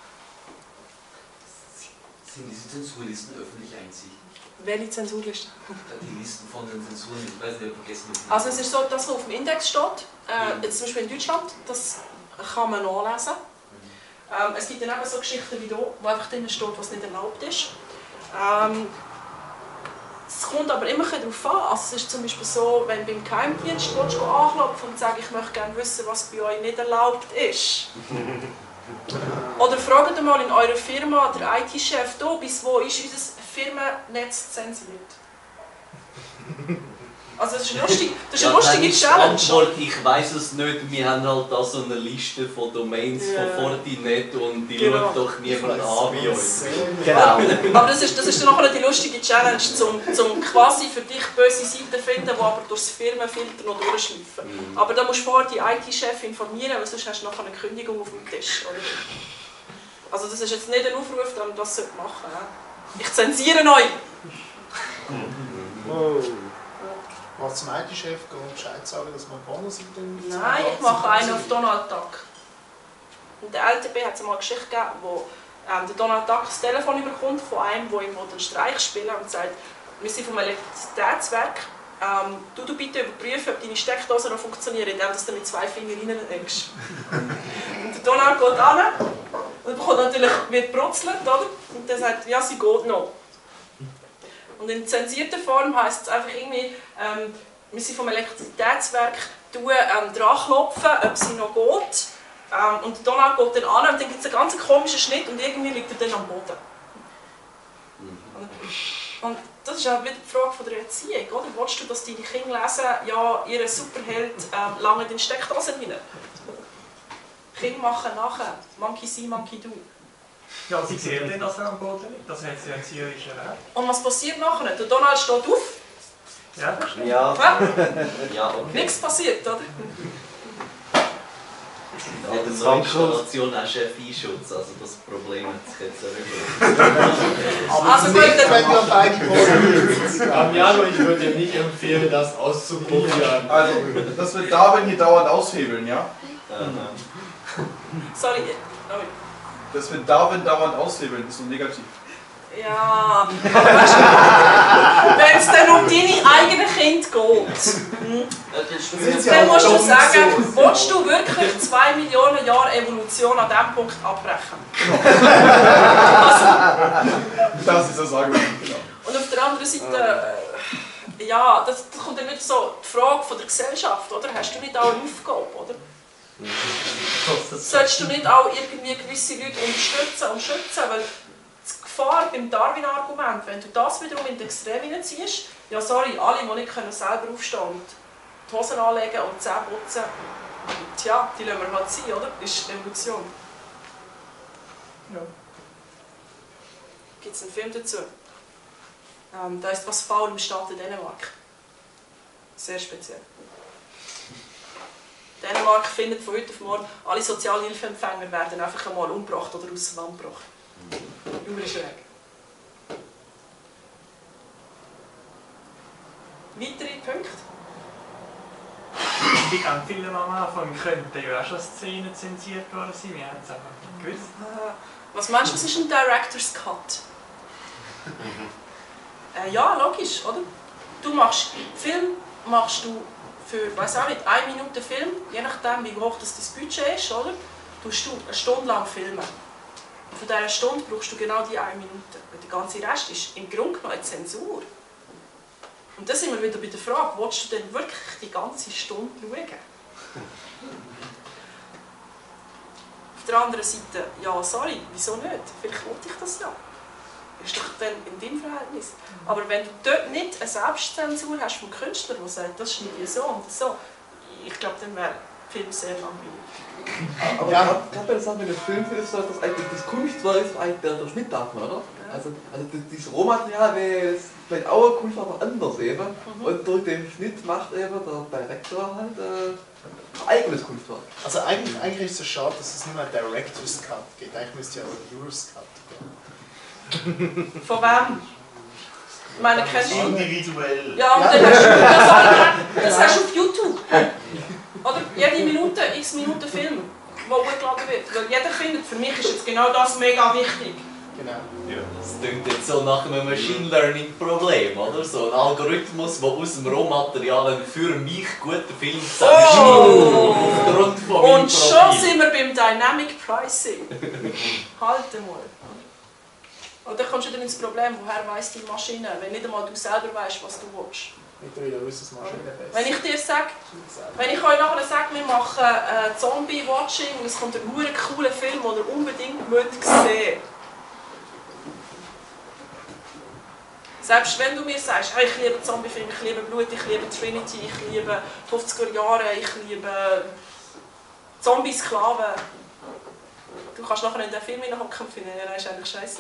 Sind diese Zensurlisten öffentlich einsichtig? Welche Zensurliste? Die Listen von den Zensuren, ich weiß nicht, ich habe vergessen. Also es ist so, das, was auf dem Index steht, äh, jetzt zum Beispiel in Deutschland, das kann man nachlesen. Ähm, es gibt dann eben so Geschichten wie hier, wo einfach drin steht, was nicht erlaubt ist. Ähm, es kommt aber immer darauf an. Also es ist zum Beispiel so, wenn du beim Geheimdienst anklopfen und sagst, ich möchte gerne wissen, was bei euch nicht erlaubt ist. Oder fragt mal in eurer Firma, der I T-Chef, bis wo ist unser Firmennetz zensiert? Also das ist eine lustige, das ist eine ja, lustige ist Challenge. Antwort, ich weiss es nicht, wir haben halt da so eine Liste von Domains yeah. von Fortinet und die genau. schaut doch niemand an wie uns. Genau. Aber das ist, das ist dann nachher die lustige Challenge, um zum quasi für dich böse Seiten zu finden, die aber durchs Firmenfilter noch durchschleifen. Mhm. Aber da musst du vorher die I T-Chef informieren, weil sonst hast du nachher eine Kündigung auf dem Tisch. Oder? Also das ist jetzt nicht ein Aufruf, dass man das machen sollte. Ich zensiere euch! Oh. Was zum I T-Chef gehen und Bescheid sagen, dass man Bonus-Seite Nein, ich mache einen auf Donald Duck. In der L T B hat es mal eine Geschichte gegeben, wo ähm, der Donald Duck das Telefon bekommt von einem, der ihm einen Streich spielen will und sagt, wir sind vom Elektrizitätswerk ähm, du, du bitte überprüfen, ob deine Steckdose noch funktioniert, indem du mit zwei Fingern reinlegst. Und der Donald geht an und bekommt natürlich, wird brutzelt, oder? Und dann sagt, ja, sie geht noch. Und in zensierter Form heisst es einfach irgendwie, ähm, wir sind vom Elektrizitätswerk tun, ähm, dran klopfen, ob sie noch geht. Ähm, und Donald geht dann an und dann gibt es einen ganz komischen Schnitt und irgendwie liegt er dann am Boden. Und das ist auch wieder die Frage von der Erziehung, oder? Willst du, dass deine Kinder lesen, ja, ihr Superheld ähm, lange in den Steckdosen hinein? Kinder machen nachher, Monkey see, Monkey do. Ja, sie sehen dann, dass er am Boden liegt, das hat sie erzieherische Wert. Und was passiert nachher? Der Donald steht auf. Ja, das stimmt. Ja. Ja, okay. Nichts passiert, oder? Ja, in der Installation auch Chefeinschutz, also das Problem hat sich jetzt erledigt. Also gut, Am Januar, ich würde dir nicht empfehlen, das auszuprobieren. Also, das wird Darwin hier dauernd aushebeln, ja? Sorry, Das wird Darwin dauernd aushebeln, ist so negativ. ja, wenn es dann um deine eigenen Kinder geht, hm, dann musst du sagen, willst du wirklich zwei Millionen Jahre Evolution an diesem Punkt abbrechen? Das ist das Argument, genau. Und auf der anderen Seite, äh, ja, das, das kommt dann wieder so die Frage von der Gesellschaft, oder? Hast du nicht auch eine Aufgabe, oder? Solltest du nicht auch irgendwie gewisse Leute unterstützen und schützen? Weil die Gefahr beim Darwin-Argument, wenn du das wiederum in die Extreme hineinziehst, ja sorry, alle, die nicht können selber aufstehen und die Hosen anlegen und die Zähne putzen, tja, die lassen wir halt sein, oder? Das ist Evolution. Ja. Gibt es einen Film dazu? Ähm, da ist was faul im Staat Dänemark. Sehr speziell. Dänemark findet von heute auf morgen, alle Sozialhilfeempfänger werden einfach einmal umgebracht oder aus dem Land gebracht. Immer schräg. Weitere Punkte? Die ganzen Filme am Anfang könnten ja auch schon Szenen zensiert worden sein, wir haben es einfach nicht gewusst. Was meinst du, was ist ein Director's Cut? äh, ja, logisch, oder? Du machst Film, machst du für, weiß auch nicht, eine Minute Film, je nachdem wie hoch das dein Budget ist, oder? Tust du eine Stunde lang filmen. Und von dieser Stunde brauchst du genau die eine Minute. Und der ganze Rest ist im Grunde genommen eine Zensur. Und dann sind wir wieder bei der Frage, willst du denn wirklich die ganze Stunde schauen? Auf der anderen Seite, ja, sorry, wieso nicht? Vielleicht wollte ich das ja. Das ist doch dann in deinem Verhältnis. Aber wenn du dort nicht eine Selbstzensur hast vom Künstler, der sagt, das ist nicht so und so, ich glaube, dann wäre der Film sehr langweilig. Aber ja. gerade bei der Sache mit dem Film ist so, dass eigentlich das Kunstwerk ist eigentlich der, der Schnitt davon, oder? Ja. Also, also dieses Rohmaterial wäre vielleicht auch ein Kunstwerk aber anders eben. Mhm. Und durch den Schnitt macht eben der Director halt äh, ein eigenes Kunstwerk. Also eigentlich, eigentlich ist es schade, dass es nicht mehr Director's Cut geht. Eigentlich müsste ja auch Viewers Cut gehen. Von wem? Ich meine, kennst du... Individuell. Ja, und dann hast du das, das hast du auf YouTube. Oder jede Minute, x Minuten Film, der hochgeladen wird. Weil jeder findet, für mich ist jetzt genau das mega wichtig. Genau. Ja, das klingt jetzt so nach einem Machine Learning Problem, oder? So ein Algorithmus, der aus dem Rohmaterial einen für mich guten Film zusammenschneidet. Oh. Aufgrund von meinem Und schon sind wir beim Dynamic Pricing. Halt mal. Und dann kommst du dann ins Problem, woher weiss die Maschine, wenn nicht einmal du selber weißt, was du willst. Mittlerweile wissen es Maschinen besser. Wenn ich dir sage, wenn ich euch nachher sage, wir machen äh, Zombie-Watching und es kommt ein verdammt cooler Film, den ihr unbedingt mögt sehen. Selbst wenn du mir sagst, hey, ich liebe Zombie-Filme, ich liebe Blut, ich liebe Trinity, ich liebe fünfziger Jahre, ich liebe Zombie-Sklaven. Du kannst nachher in den Film hineinhocken und finden, ja, das war eigentlich scheiße.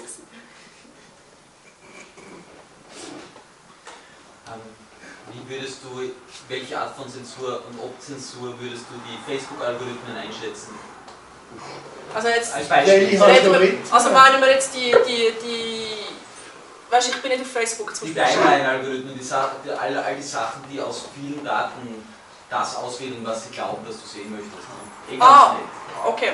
Ähm, wie würdest du, welche Art von Zensur und ob Zensur würdest du die Facebook-Algorithmen einschätzen? Also jetzt, als Beispiel. Wir, also meinen wir jetzt die, die, die weißt, ich bin nicht auf Facebook zum Die Beispiel. Timeline-Algorithmen, die, Sachen, die, all, all die Sachen, die aus vielen Daten das auswählen, was sie glauben, dass du sehen möchtest. Ne? Ah, okay.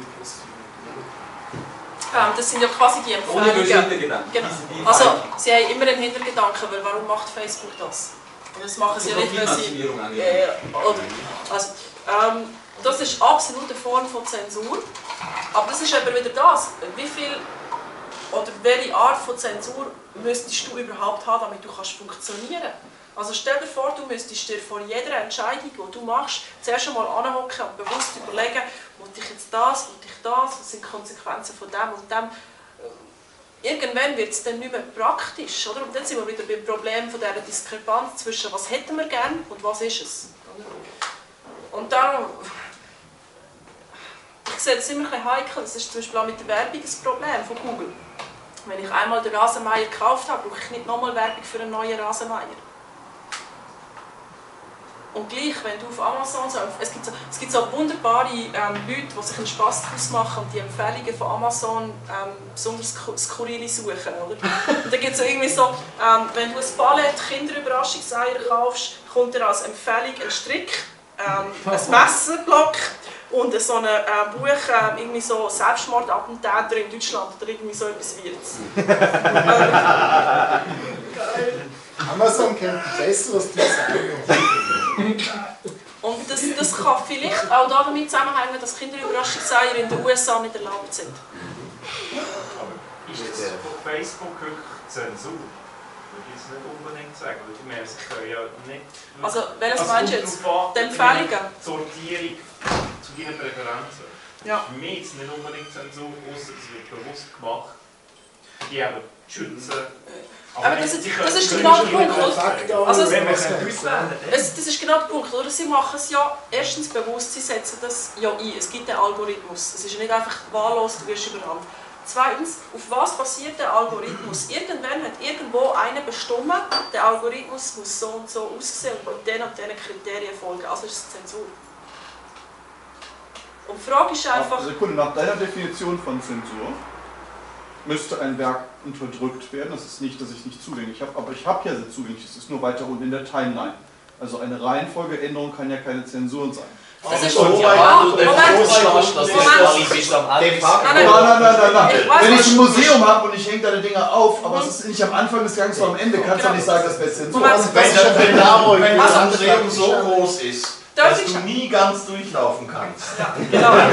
Ähm, das sind ja quasi die Empfehlungen. Ohne böse Hintergedanken. Genau. Also, sie haben immer einen Hintergedanken, weil warum macht Facebook das? Das machen sie ja nicht, weil sie... Profilmaximierung angeht. Äh, oder, also, ähm, das ist absolut eine Form von Zensur. Aber das ist eben wieder das. Wie viel oder welche Art von Zensur müsstest du überhaupt haben, damit du kannst funktionieren kannst? Also stell dir vor, du müsstest dir vor jeder Entscheidung, die du machst, zuerst einmal anhocken und bewusst überlegen, will ich jetzt das, will ich das, was sind die Konsequenzen von dem und dem. Irgendwann wird es dann nicht mehr praktisch, oder? Und dann sind wir wieder beim Problem von dieser Diskrepanz zwischen was hätten wir gern und was ist es. Und darum, ich sehe das immer ein bisschen heikel, das ist zum Beispiel auch mit der Werbung ein Problem von Google. Wenn ich einmal den Rasenmäher gekauft habe, brauche ich nicht nochmal Werbung für einen neuen Rasenmäher. Und gleich, wenn du auf Amazon, so, es, gibt so, es gibt so wunderbare ähm, Leute, die sich einen Spass daraus machen und die Empfehlungen von Amazon ähm, besonders skurrile suchen. Oder? Und da gibt es so irgendwie so, ähm, wenn du ein Ballett Kinderüberraschungseier kaufst, kommt dir als Empfehlung ein Strick, ähm, ein Messerblock und so ein äh, Buch, äh, irgendwie so Selbstmordattentäter in Deutschland oder irgendwie so etwas wird's. Amazon kennt besser, was du sagst. Und das, das kann vielleicht auch damit zusammenhängen, dass Kinderüberraschungseier in den U S A nicht erlaubt sind. Aber ist das von Facebook wirklich Zensur? Würde ich jetzt nicht unbedingt sagen, weil die Menschen können ja nicht... Also, welches also, meinst du jetzt? Die Empfehlungen? Sortierung zu deinen Präferenzen. Ja. Für mich ist es nicht unbedingt Zensur, ausser es wird bewusst gemacht, die eben schützen. Aber, Aber das, ist, das ist genau der Punkt, oder? Also, wenn wir es, das ist genau der Punkt, oder? Sie machen es ja erstens bewusst, sie setzen das ja ein. Es gibt einen Algorithmus. Es ist ja nicht einfach wahllos, du wirst überrannt. Zweitens, auf was basiert der Algorithmus? Irgendwann hat irgendwo einer bestimmt, der Algorithmus muss so und so aussehen und mit diesen und diesen Kriterien folgen. Also ist es Zensur. Und die Frage ist einfach... Sekunde, nach deiner Definition von Zensur müsste ein Werk unterdrückt werden. Das ist nicht, dass ich nicht zugänglich habe, aber ich habe ja sie zugänglich. Es ist nur weiter unten in der Timeline. Also eine Reihenfolgeänderung kann ja keine Zensur sein. Das ist schon ja, Moment, Moment, das ist bis am Anfang. Nein, nein, nein, nein, nein. Wenn ich ein Museum habe und ich hänge deine Dinger auf, aber es ist nicht am Anfang des Gangs, sondern am Ende, kannst du doch nicht sagen, das wäre Zensur. Wenn das Museum so groß ist, dass du nie ganz durchlaufen kannst. Ja, genau. Nein,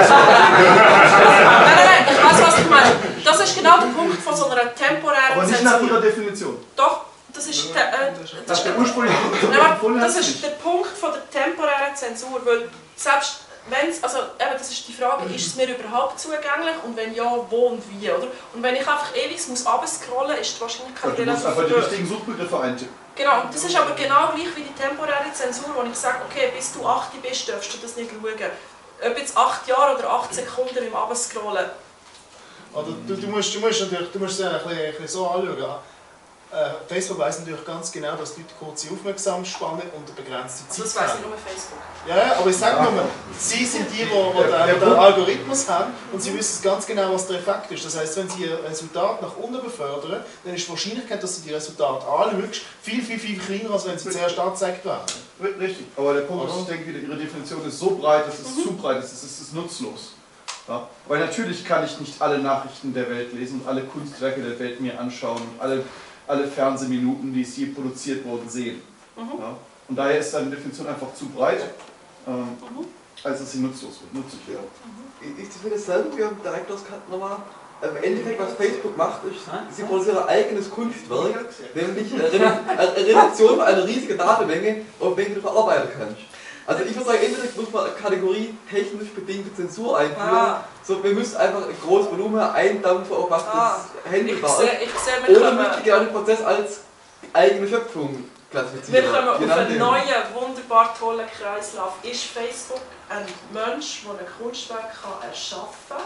nein, nein, ich weiß, was du meinst. Das ist genau der Punkt von so einer temporären Aber nicht Zensur. nach ihrer Definition. Doch, das ist der, äh, das ist der ursprüngliche Punkt. Das ist der Punkt von der temporären Zensur, weil selbst wenn es, also eben, das ist die Frage, ist es mir überhaupt zugänglich und wenn ja, wo und wie, oder? Und wenn ich einfach ewig muss runterscrollen, ist die Wahrscheinlichkeit relativ hoch. Du musst einfach die richtigen Suchbegriffe eintippen. Genau, und das ist aber genau gleich wie die temporäre Zensur, wo ich sage, okay, bis du acht bist, darfst du das nicht schauen. Ob jetzt acht Jahre oder acht Sekunden im Runterscrollen. Oder du, du, musst, du, musst natürlich, du musst es ein bisschen, ein bisschen so anschauen. Äh, Facebook weiss natürlich ganz genau, dass Leute kurze Aufmerksamkeitsspanne und eine begrenzte Zeit also das weiss nicht nur Facebook. Ja, aber ich sage ja. nur, sie sind die, die, die ja, den, den Algorithmus haben und sie wissen ganz genau, was der Effekt ist. Das heisst, wenn sie ihr Resultat nach unten befördern, dann ist die Wahrscheinlichkeit, dass du die Resultate anschaust, viel, viel, viel kleiner, als wenn sie zuerst angezeigt werden. Richtig, aber der Punkt ist, ich denke wieder, ihre Definition ist so breit, dass es mhm. zu breit ist, es ist, ist nutzlos. Ja? Weil natürlich kann ich nicht alle Nachrichten der Welt lesen und alle Kunstwerke der Welt mir anschauen und alle alle Fernsehminuten, die es je produziert wurden, sehen. Mhm. Ja? Und daher ist deine Definition einfach zu breit, ähm, mhm. als dass sie nutzlos wird. Nutzlich wird. Mhm. Ich finde dasselbe wie am Director's Cut nochmal. Im Endeffekt, was Facebook macht, ist, sie produzieren ihr eigenes Kunstwerk, nämlich eine Reduktion von einer riesigen Datenmenge, auf welche du verarbeiten kannst. Also ich würde sagen, entweder muss man eine Kategorie technisch bedingte Zensur einführen. Ah. So, wir müssen einfach ein großes Volumen eindampfen, auf was ah. das handelbar ist. Oder müsste gerne den Prozess als eigene Schöpfung klassifizieren. Wir kommen auf einen neuen, wunderbar tollen Kreislauf. Ist Facebook ein Mensch, der ein Kunstwerk kann erschaffen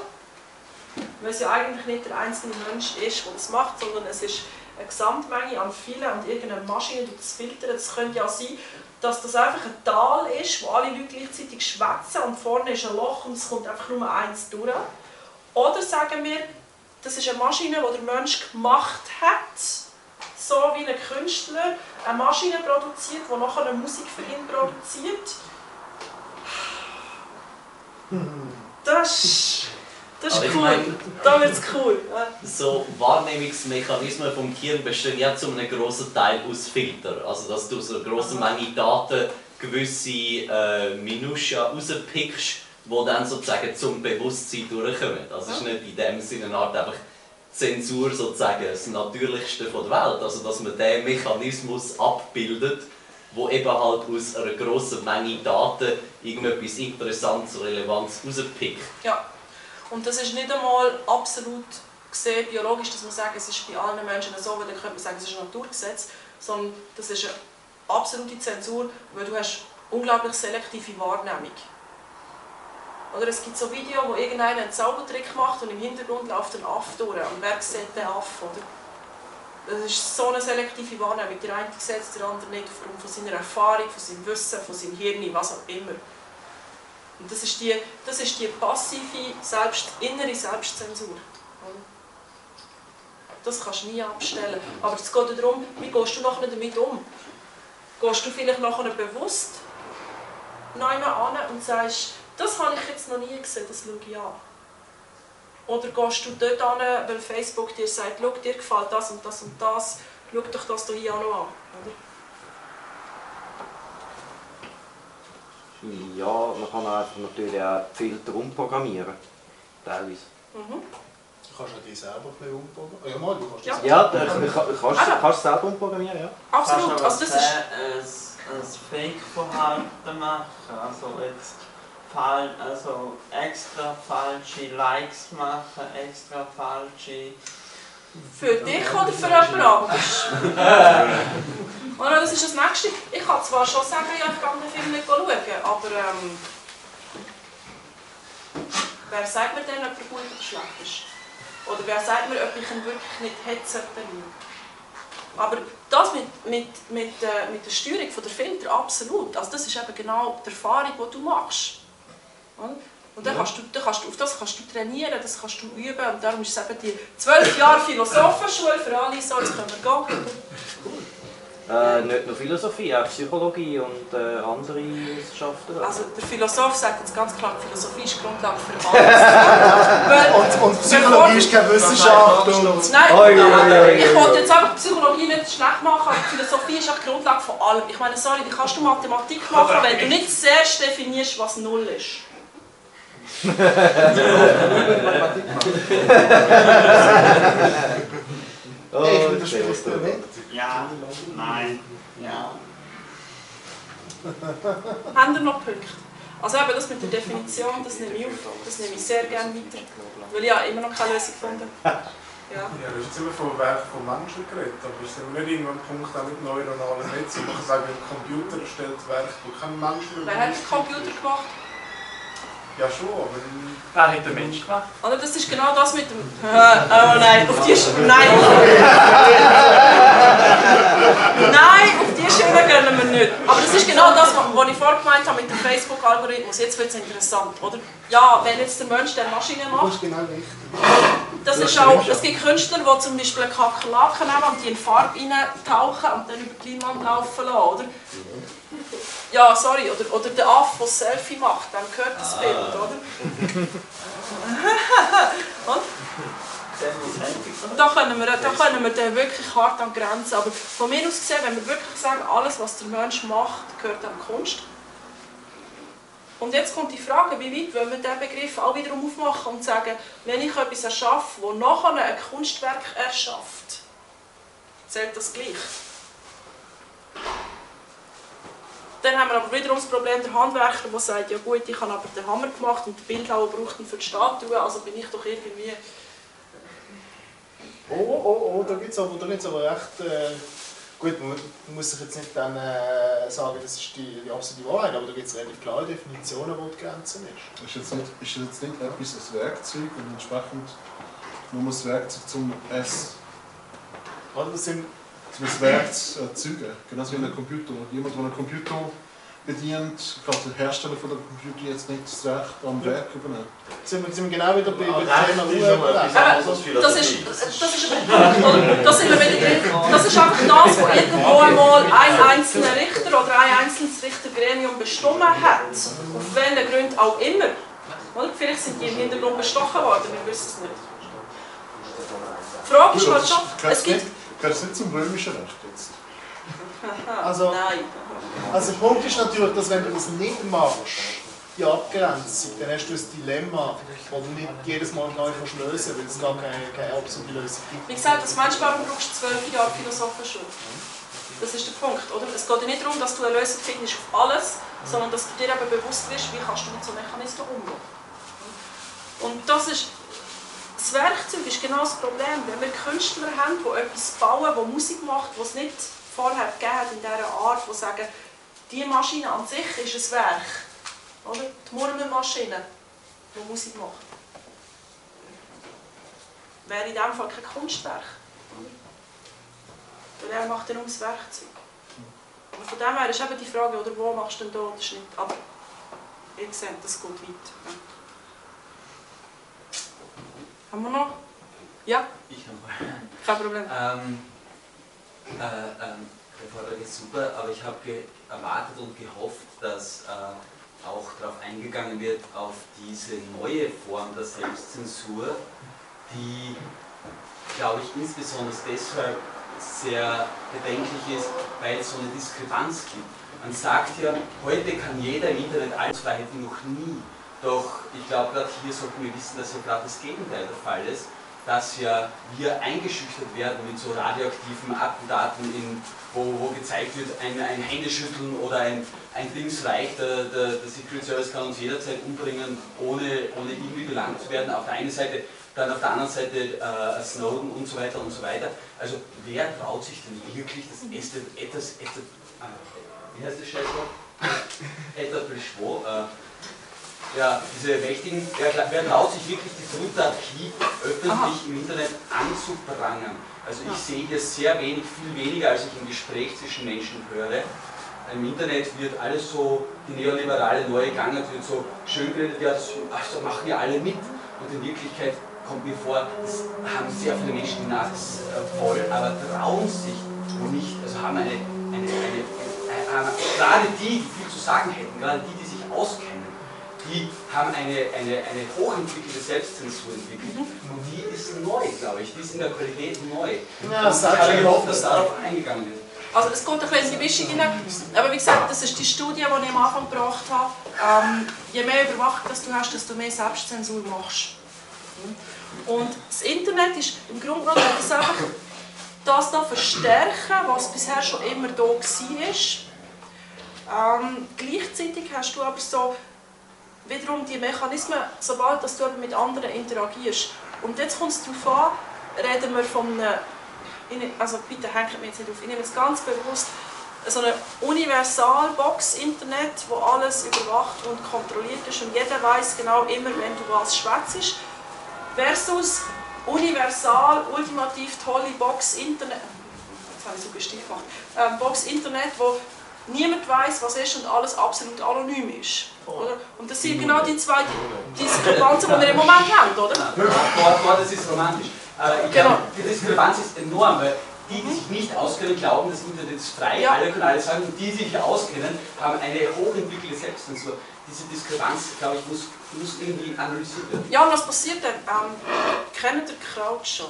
kann? Weil es ja eigentlich nicht der einzelne Mensch ist, der das macht, sondern es ist eine Gesamtmenge an vielen und irgendeine Maschine, die das filtert. Es könnte ja sein, dass das einfach ein Tal ist, wo alle Leute gleichzeitig schwätzen und vorne ist ein Loch und es kommt einfach nur eins durch. Oder sagen wir, das ist eine Maschine, die der Mensch gemacht hat, so wie ein Künstler eine Maschine produziert, die nachher eine Musik für ihn produziert. Das, Das ist cool. Da wird es cool. So Wahrnehmungsmechanismen vom Gehirn bestehen ja zu einem grossen Teil aus Filtern. Also dass du aus einer grossen Menge Daten gewisse äh, Minutiae rauspickst, die dann sozusagen zum Bewusstsein durchkommen. Also es ist nicht in dem Sinne eine Art einfach Zensur sozusagen das Natürlichste der Welt. Also dass man diesen Mechanismus abbildet, wo eben halt aus einer grossen Menge Daten irgendetwas Interessantes, Relevantes rauspickt. Ja. Und das ist nicht einmal absolut gesehen biologisch, dass man sagt, es ist bei allen Menschen so, weil dann könnte man sagen, es ist ein Naturgesetz, sondern das ist eine absolute Zensur, weil du hast unglaublich selektive Wahrnehmung. Oder es gibt so Videos, wo irgendeiner einen Zaubertrick macht und im Hintergrund läuft ein Affe durch und wer sieht den Affe, oder? Das ist so eine selektive Wahrnehmung, der eine sieht es, der andere nicht, aufgrund von seiner Erfahrung, von seinem Wissen, von seinem Hirn, was auch immer. Und das ist die, das ist die passive, selbst, innere Selbstzensur. Das kannst du nie abstellen. Aber es geht darum, wie gehst du nachher damit um? Gehst du vielleicht nachher bewusst jemanden an und sagst, das habe ich jetzt noch nie gesehen, das schaue ich an. Oder gehst du dort an, weil Facebook dir sagt, schau, dir gefällt das und das und das, schau doch das hier auch noch an. Oder? Ja, man kann einfach natürlich auch Filter umprogrammieren, teilweise. Mhm. Du kannst ja die selber ein bisschen umprogrammieren. Ja, mal, du kannst Ja, das ja du kannst, kannst, kannst selber umprogrammieren, ja. Absolut, also das ist... Ein, ein Fake-Verhalten machen, also jetzt fal also extra falsche Likes machen, extra falsche... Für dich oder für jemand anderes? Oder das ist das Nächste. Ich kann zwar schon sagen, ja, ich kann den Film nicht schauen, aber ähm, wer sagt mir denn, ob er gut oder schlecht ist? Oder wer sagt mir, ob ich ihn wirklich nicht hätte sollten? Aber das mit, mit, mit, äh, mit der Steuerung von der Filter, absolut. Also das ist eben genau die Erfahrung, die du machst. Und dann kannst du, dann kannst du, auf das kannst du trainieren, das kannst du üben. Und darum ist es eben die zwölf Jahre Philosophenschule für alle, so, jetzt können wir gehen. Äh, nicht nur Philosophie, auch Psychologie und äh, andere Wissenschaften. Also der Philosoph sagt jetzt ganz klar, Philosophie ist die Grundlage für alles. und, und Psychologie ist keine Wissenschaft. Und Nein, oh, ja, ja, ja, ich ja. wollte jetzt einfach Psychologie nicht schlecht machen, aber Philosophie ist auch die Grundlage von allem. Ich meine, sorry, wie kannst du Mathematik machen, wenn du nicht zuerst definierst, was Null ist? Oh, ich widerspreche dir nicht. Ja, nein, ja. Haben ihr noch Punkte? Also eben das mit der Definition, das nehme ich auf, das nehme ich sehr gerne weiter. Weil ich ja immer noch keine Lösung gefunden habe. Ja. Ja, du hast jetzt immer vom Werk von Menschen geredet, aber ist es nicht irgendwann ein Punkt auch mit neuronalen Netzen? Man kann sagen, ein Computer erstellt Werk, wo kein Mensch mehr... Wer hat den Computer gemacht? Ja schon, aber... Wer hat den Mensch gemacht? Oder das ist genau das mit dem... Oh nein, auf die... Nein! Nein, auf die Schiene gehen wir nicht. Aber das ist genau das, was ich vorher gemeint habe mit dem Facebook-Algorithmus. Jetzt wird es interessant, oder? Ja, wenn jetzt der Mensch der Maschine macht... Das ist genau richtig. Das ist auch, es gibt Künstler, die zum Beispiel Kakerlaken nehmen und die in Farbe reintauchen und dann über die Leinwand laufen lassen, oder? Ja, sorry, oder, oder der Affe, der ein Selfie macht, dann gehört das Bild, oder? Und da können wir, da können wir dann wirklich hart an die Grenzen. Aber von mir aus gesehen, wenn wir wirklich sagen, alles, was der Mensch macht, gehört an die Kunst. Und jetzt kommt die Frage, wie weit wollen wir diesen Begriff auch wiederum aufmachen und sagen, wenn ich etwas erschaffe, das nachher ein Kunstwerk erschafft, zählt das gleich? Dann haben wir aber wiederum das Problem der Handwerker, der sagt, ja gut, ich habe aber den Hammer gemacht und den Bildhauer braucht ihn für die Statue, also bin ich doch irgendwie... Oh, oh, oh, da gibt es aber, aber echt... Äh, gut, man muss sich jetzt nicht dann äh, sagen, das ist die, die absolute Wahrheit, aber da gibt es relativ klare Definitionen, wo die Grenze ist. Ist jetzt nicht, ist jetzt nicht etwas als Werkzeug und entsprechend nur das Werkzeug zum Essen? Also das sind zum Werkzeug erzeugen, genauso wie ein Computer. Jemand, der einen Computer bedient, kann der Hersteller von dem Computer jetzt nicht das Recht am ja. Werk übernehmen. Sind wir, sind wir genau wieder bei dem Thema Ruhe. Das ist, das ist, das sind wir wieder, das ist einfach das, was irgendwo einmal ein einzelner Richter oder ein einzelnes Richtergremium bestimmt hat, auf welchen Grund auch immer. Oder? Vielleicht sind die im Hintergrund bestochen worden, wir wissen es nicht. Die Frage ist halt schon, es gibt... Gehört es nicht zum römischen Recht jetzt? Also, Nein. Also der Punkt ist natürlich, dass wenn du das nicht machst, die Abgrenzung, dann hast du ein Dilemma, das du nicht jedes Mal neu kannst lösen, weil es gar keine, keine absolute Lösung gibt. Wie gesagt, als Mensch, warum brauchst du zwölf Jahre Philosophenschule? Das ist der Punkt, oder? Es geht ja nicht darum, dass du eine Lösung findest auf alles, sondern dass du dir eben bewusst wirst, wie kannst du mit so einem Mechanismus umgehen. Und das ist, das Werkzeug ist genau das Problem. Wenn wir Künstler haben, die etwas bauen, die Musik macht, die es nicht vorher gegeben hat in dieser Art, die sagen, die Maschine an sich ist ein Werk. Oder? Die Murmelmaschine, die Musik macht. Wäre in diesem Fall kein Kunstwerk. Weil er macht dann nur das Werkzeug. Aber von dem her ist eben die Frage, oder wo machst du denn da den Schnitt? Aber ihr seht, das geht weit. Ja. Haben wir noch? Ja? Ich habe mal. Kein Problem. Ähm, äh, ähm, der Vortrag ist super, aber ich habe erwartet und gehofft, dass äh, auch darauf eingegangen wird, auf diese neue Form der Selbstzensur, die, glaube ich, insbesondere deshalb sehr bedenklich ist, weil es so eine Diskrepanz gibt. Man sagt ja, heute kann jeder im Internet alles, Freiheit wie noch nie. Doch ich glaube, gerade hier sollten wir wissen, dass ja gerade das Gegenteil der Fall ist, dass ja wir eingeschüchtert werden mit so radioaktiven Attentaten, in, wo, wo gezeigt wird, ein, ein Händeschütteln oder ein, ein Dingsreich, der, der, der Secret Service kann uns jederzeit umbringen, ohne, ohne irgendwie belangt zu werden. Auf der einen Seite, dann auf der anderen Seite äh, Snowden und so weiter und so weiter. Also wer traut sich denn wirklich das etwas, etwas, etwas äh, wie heißt das Scheißwort? Etablissement, äh, ja, diese mächtigen, wer, wer traut sich wirklich die Druckarchie öffentlich Aha. im Internet anzuprangern? Also ich sehe hier sehr wenig, viel weniger, als ich im Gespräch zwischen Menschen höre. Im Internet wird alles so, die neoliberale neue Gangart wird so schön geredet, ja, das also machen ja alle mit. Und in Wirklichkeit kommt mir vor, das haben sehr viele Menschen die Nase voll, aber trauen sich wo nicht, also haben eine, eine, eine, eine, eine gerade die, die viel zu sagen hätten, gerade die, die sich auskennen, die haben eine, eine, eine hochentwickelte Selbstzensur entwickelt. Und die ist neu, glaube ich, die ist in der Qualität neu. Ja, und ich habe gehofft, dass darauf eingegangen wird. Also es kommt ein bisschen in die Mischung hinein, aber wie gesagt, das ist die Studie, die ich am Anfang gebracht habe. Ähm, je mehr Überwachung das du hast, desto mehr Selbstzensur machst. Und das Internet ist im Grunde genommen das einfach das da verstärken, was bisher schon immer da war. Ähm, gleichzeitig hast du aber so wiederum die Mechanismen, sobald dass du mit anderen interagierst. Und jetzt kommt es darauf an, reden wir von einem, also bitte hängt mir jetzt nicht auf, ich nehme jetzt ganz bewusst so eine Universalbox-Internet, wo alles überwacht und kontrolliert ist und jeder weiß genau immer, wenn du was schwätzt, versus universal, ultimativ tolle Box-Internet, jetzt habe ich so gestimmt gemacht, ähm, Box-Internet, wo niemand weiß, was ist und alles absolut anonym ist. Oder? Und das sind genau die zwei Diskrepanzen, die wir im Moment haben, oder? Ja, das ist romantisch. Äh, ich genau. glaube, die Diskrepanz ist enorm, weil die, die sich nicht auskennen, glauben, das Internet ist frei, ja. alle können alles sagen, und die, die sich auskennen, haben eine hochentwickelte Selbstzensur. Diese Diskrepanz, glaube ich, muss, muss irgendwie analysiert werden. Ja, und was passiert denn? Ähm, kennt ihr Kraut schon?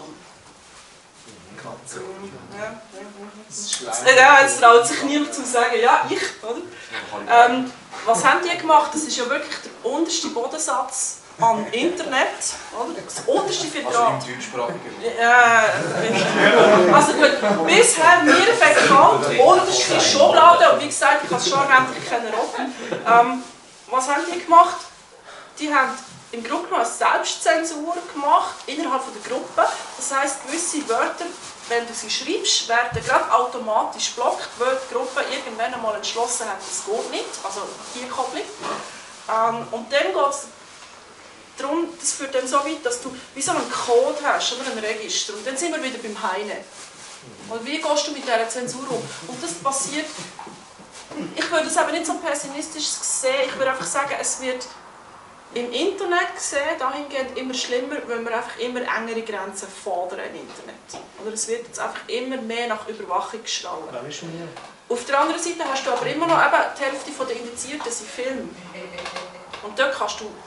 Ja, ja, jetzt traut sich niemand zu sagen, ja, ich, oder? Ähm, was haben die gemacht? Das ist ja wirklich der unterste Bodensatz am Internet, oder? Das unterste Vertrag. Also im deutschsprachigen. Ja, also gut, bisher mir bekannt, unterste Schublade, und wie gesagt, ich habe es schon erwähnt, ich kenne Rotten. Ähm, was haben die gemacht? Die haben im Grunde genommen eine Selbstzensur gemacht innerhalb der Gruppe. Das heisst, gewisse Wörter, wenn du sie schreibst, werden gerade automatisch blockt, weil die Gruppe irgendwann einmal entschlossen hat, das geht nicht, also die Kopplung. Ähm, und dann geht es darum, das führt dann so weit, dass du wie so einen Code hast, oder ein Register. Und dann sind wir wieder beim Heine. Und wie gehst du mit dieser Zensur um? Und das passiert, ich würde es aber nicht so pessimistisch sehen, ich würde einfach sagen, es wird im Internet gesehen, dahingehend immer schlimmer, weil wir einfach immer engere Grenzen fordern im Internet. Oder es wird jetzt einfach immer mehr nach Überwachung geschraubt. Auf der anderen Seite hast du aber immer noch eben die Hälfte der Indizierten sind Filme. Und dort kannst du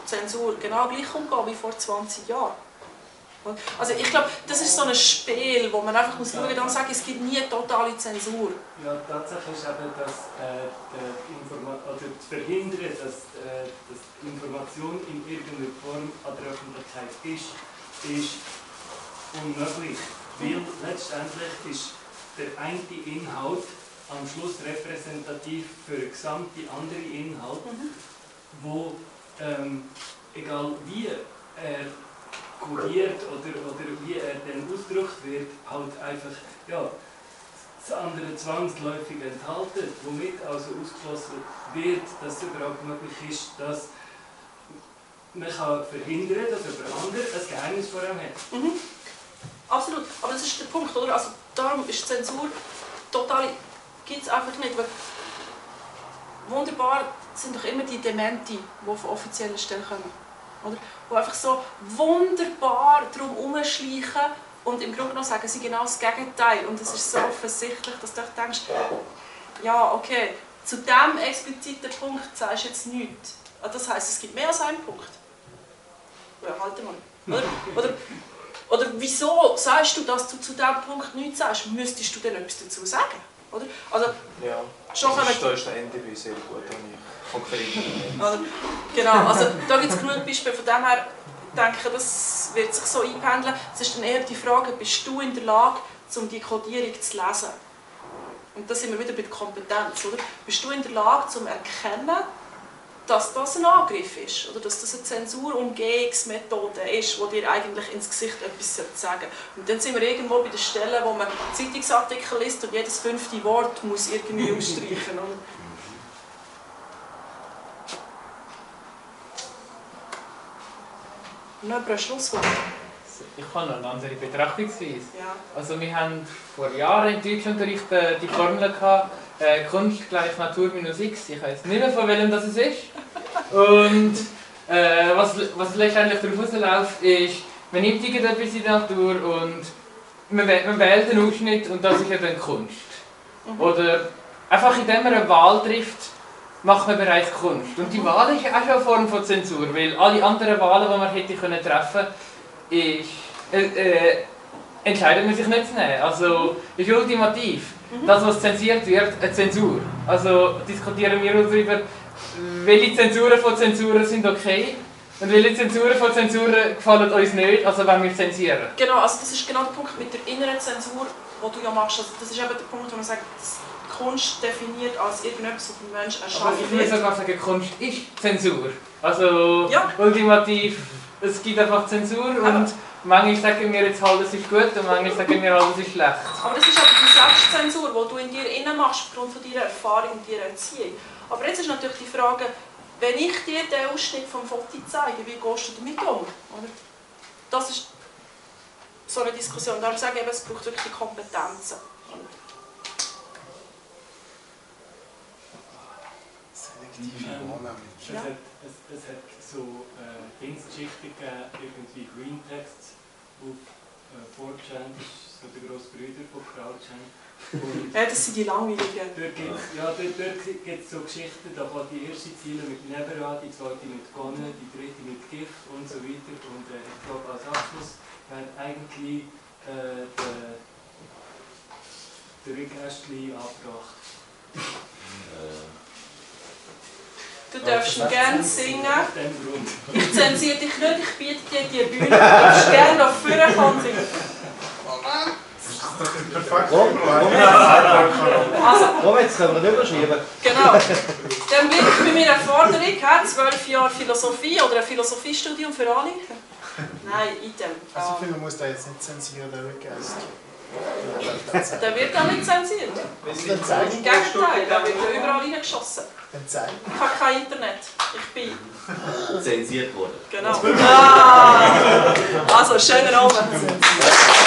Zensur genau gleich umgehen wie vor zwanzig Jahren. Also ich glaube, das ist so ein Spiel, wo man einfach muss schauen und sagen, es gibt nie totale Zensur. Ja, Tatsache ist eben, dass äh, die Informa oder zu verhindern, dass, äh, dass die Information in irgendeiner Form an der Öffentlichkeit ist, ist unmöglich. Weil letztendlich ist der eine Inhalt am Schluss repräsentativ für einen gesamten anderen Inhalt, mhm. wo ähm, egal wie er kodiert oder, oder wie er dann ausgedrückt wird, halt einfach ja, das andere zwangsläufig enthalten, womit also ausgeschlossen wird, dass es überhaupt möglich ist, dass man kann verhindern, dass jemand anderes ein Geheimnis vor ihm hat. Mhm. Absolut, aber das ist der Punkt, oder? Also darum ist Zensur total, gibt es einfach nicht. Weil wunderbar sind doch immer die Dementi, die von offiziellen Stellen kommen. Oder? Die einfach so wunderbar darum herumschleichen und im Grunde genommen sagen sie genau das Gegenteil. Und es ist so offensichtlich, dass du denkst, ja, okay, zu diesem expliziten Punkt sagst du jetzt nichts. Das heisst, es gibt mehr als einen Punkt. Ja, halt mal. Oder, oder, oder wieso sagst du, dass du zu diesem Punkt nichts sagst? Müsstest du denn etwas dazu sagen? Oder? Also, ja, schon das ist, da ist der N D B sehr gut, also, genau, also da gibt es genug Beispiele, von dem her denke ich, das wird sich so einpendeln. Es ist dann eher die Frage, bist du in der Lage, um die Kodierung zu lesen? Und da sind wir wieder bei der Kompetenz, oder? Bist du in der Lage, zu erkennen, dass das ein Angriff ist, oder dass das eine Zensurumgehungsmethode ist, die dir eigentlich ins Gesicht etwas sagen sollte. Und dann sind wir irgendwo bei der Stelle, wo man Zeitungsartikel liest und jedes fünfte Wort muss irgendwie ausstreichen. Oder? Noch ein Schlusswort. Ich habe noch eine andere Betrachtungsweise. Ja. Also wir haben vor Jahren im Deutschunterricht die Formel gehabt, äh, Kunst gleich Natur minus X. Ich weiß nicht mehr, von welchem das es ist. Und äh, was, was letztendlich darauf rausläuft, ist, man nimmt irgendetwas in der Natur und man, man wählt einen Ausschnitt und das ist ja dann Kunst. Mhm. Oder einfach indem man eine Wahl trifft, macht man bereits Kunst. Und die Wahl ist auch schon eine Form von Zensur, weil alle anderen Wahlen, die man hätte können treffen können, ist, äh, äh, entscheidet man sich nicht zu nehmen. Also ist ultimativ. Das, was zensiert wird, eine Zensur. Also diskutieren wir darüber, welche Zensuren von Zensuren sind okay und welche Zensuren von Zensuren gefallen uns nicht, also wenn wir zensieren. Genau, also das ist genau der Punkt mit der inneren Zensur, die du ja machst. Also das ist eben der Punkt, wo man sagt, Kunst definiert als irgendetwas, was ein Mensch erschaffen wird. Ich würde sogar sagen, Kunst ist Zensur. Also ja. ultimativ, es gibt einfach Zensur und manchmal sagen wir jetzt halt, es ist gut und manchmal sagen wir halt, es ist schlecht. Aber das ist aber die Selbstzensur, die du in dir innen machst, aufgrund von deiner Erfahrung und deiner Erziehung. Aber jetzt ist natürlich die Frage, wenn ich dir den Ausschnitt vom Foto zeige, wie gehst du damit um? Oder? Das ist so eine Diskussion. Darum sage ich eben, es braucht wirklich Kompetenzen. Es, ja. hat, es, es hat so äh, Dingstschichten gegeben, irgendwie Green Texts auf äh, four chan, das ist so der grosse Bruder von Crowdchan. Ja, das sind die langweiligen. Dort gibt es ja, dort, dort gibt's so Geschichten, da kann die erste Ziele mit Nebenrad, die zweite mit Gonne, die dritte mit Gift und so weiter. Und äh, ich glaube, als Abschluss wird eigentlich äh, der, der Rick Astley abgebracht. Äh. Du darfst ihn gerne singen. Ich zensiere dich nicht, ich biete dir die Bühne. Du darfst gerne nach vorne kommen singen. Perfekt. Komm, jetzt können wir rüberschieben. Genau. Dann bin ich bei mir eine Forderung, zwölf Jahre Philosophie oder ein Philosophiestudium für alle. Nein, item. Also ich finde, man muss da jetzt nicht zensieren, der Rick Astley. Der wird auch nicht zensiert. Im Gegenteil, der wird ja überall reingeschossen. Ich habe kein Internet. Ich bin zensiert worden. Genau. Ah, also, schönen Abend.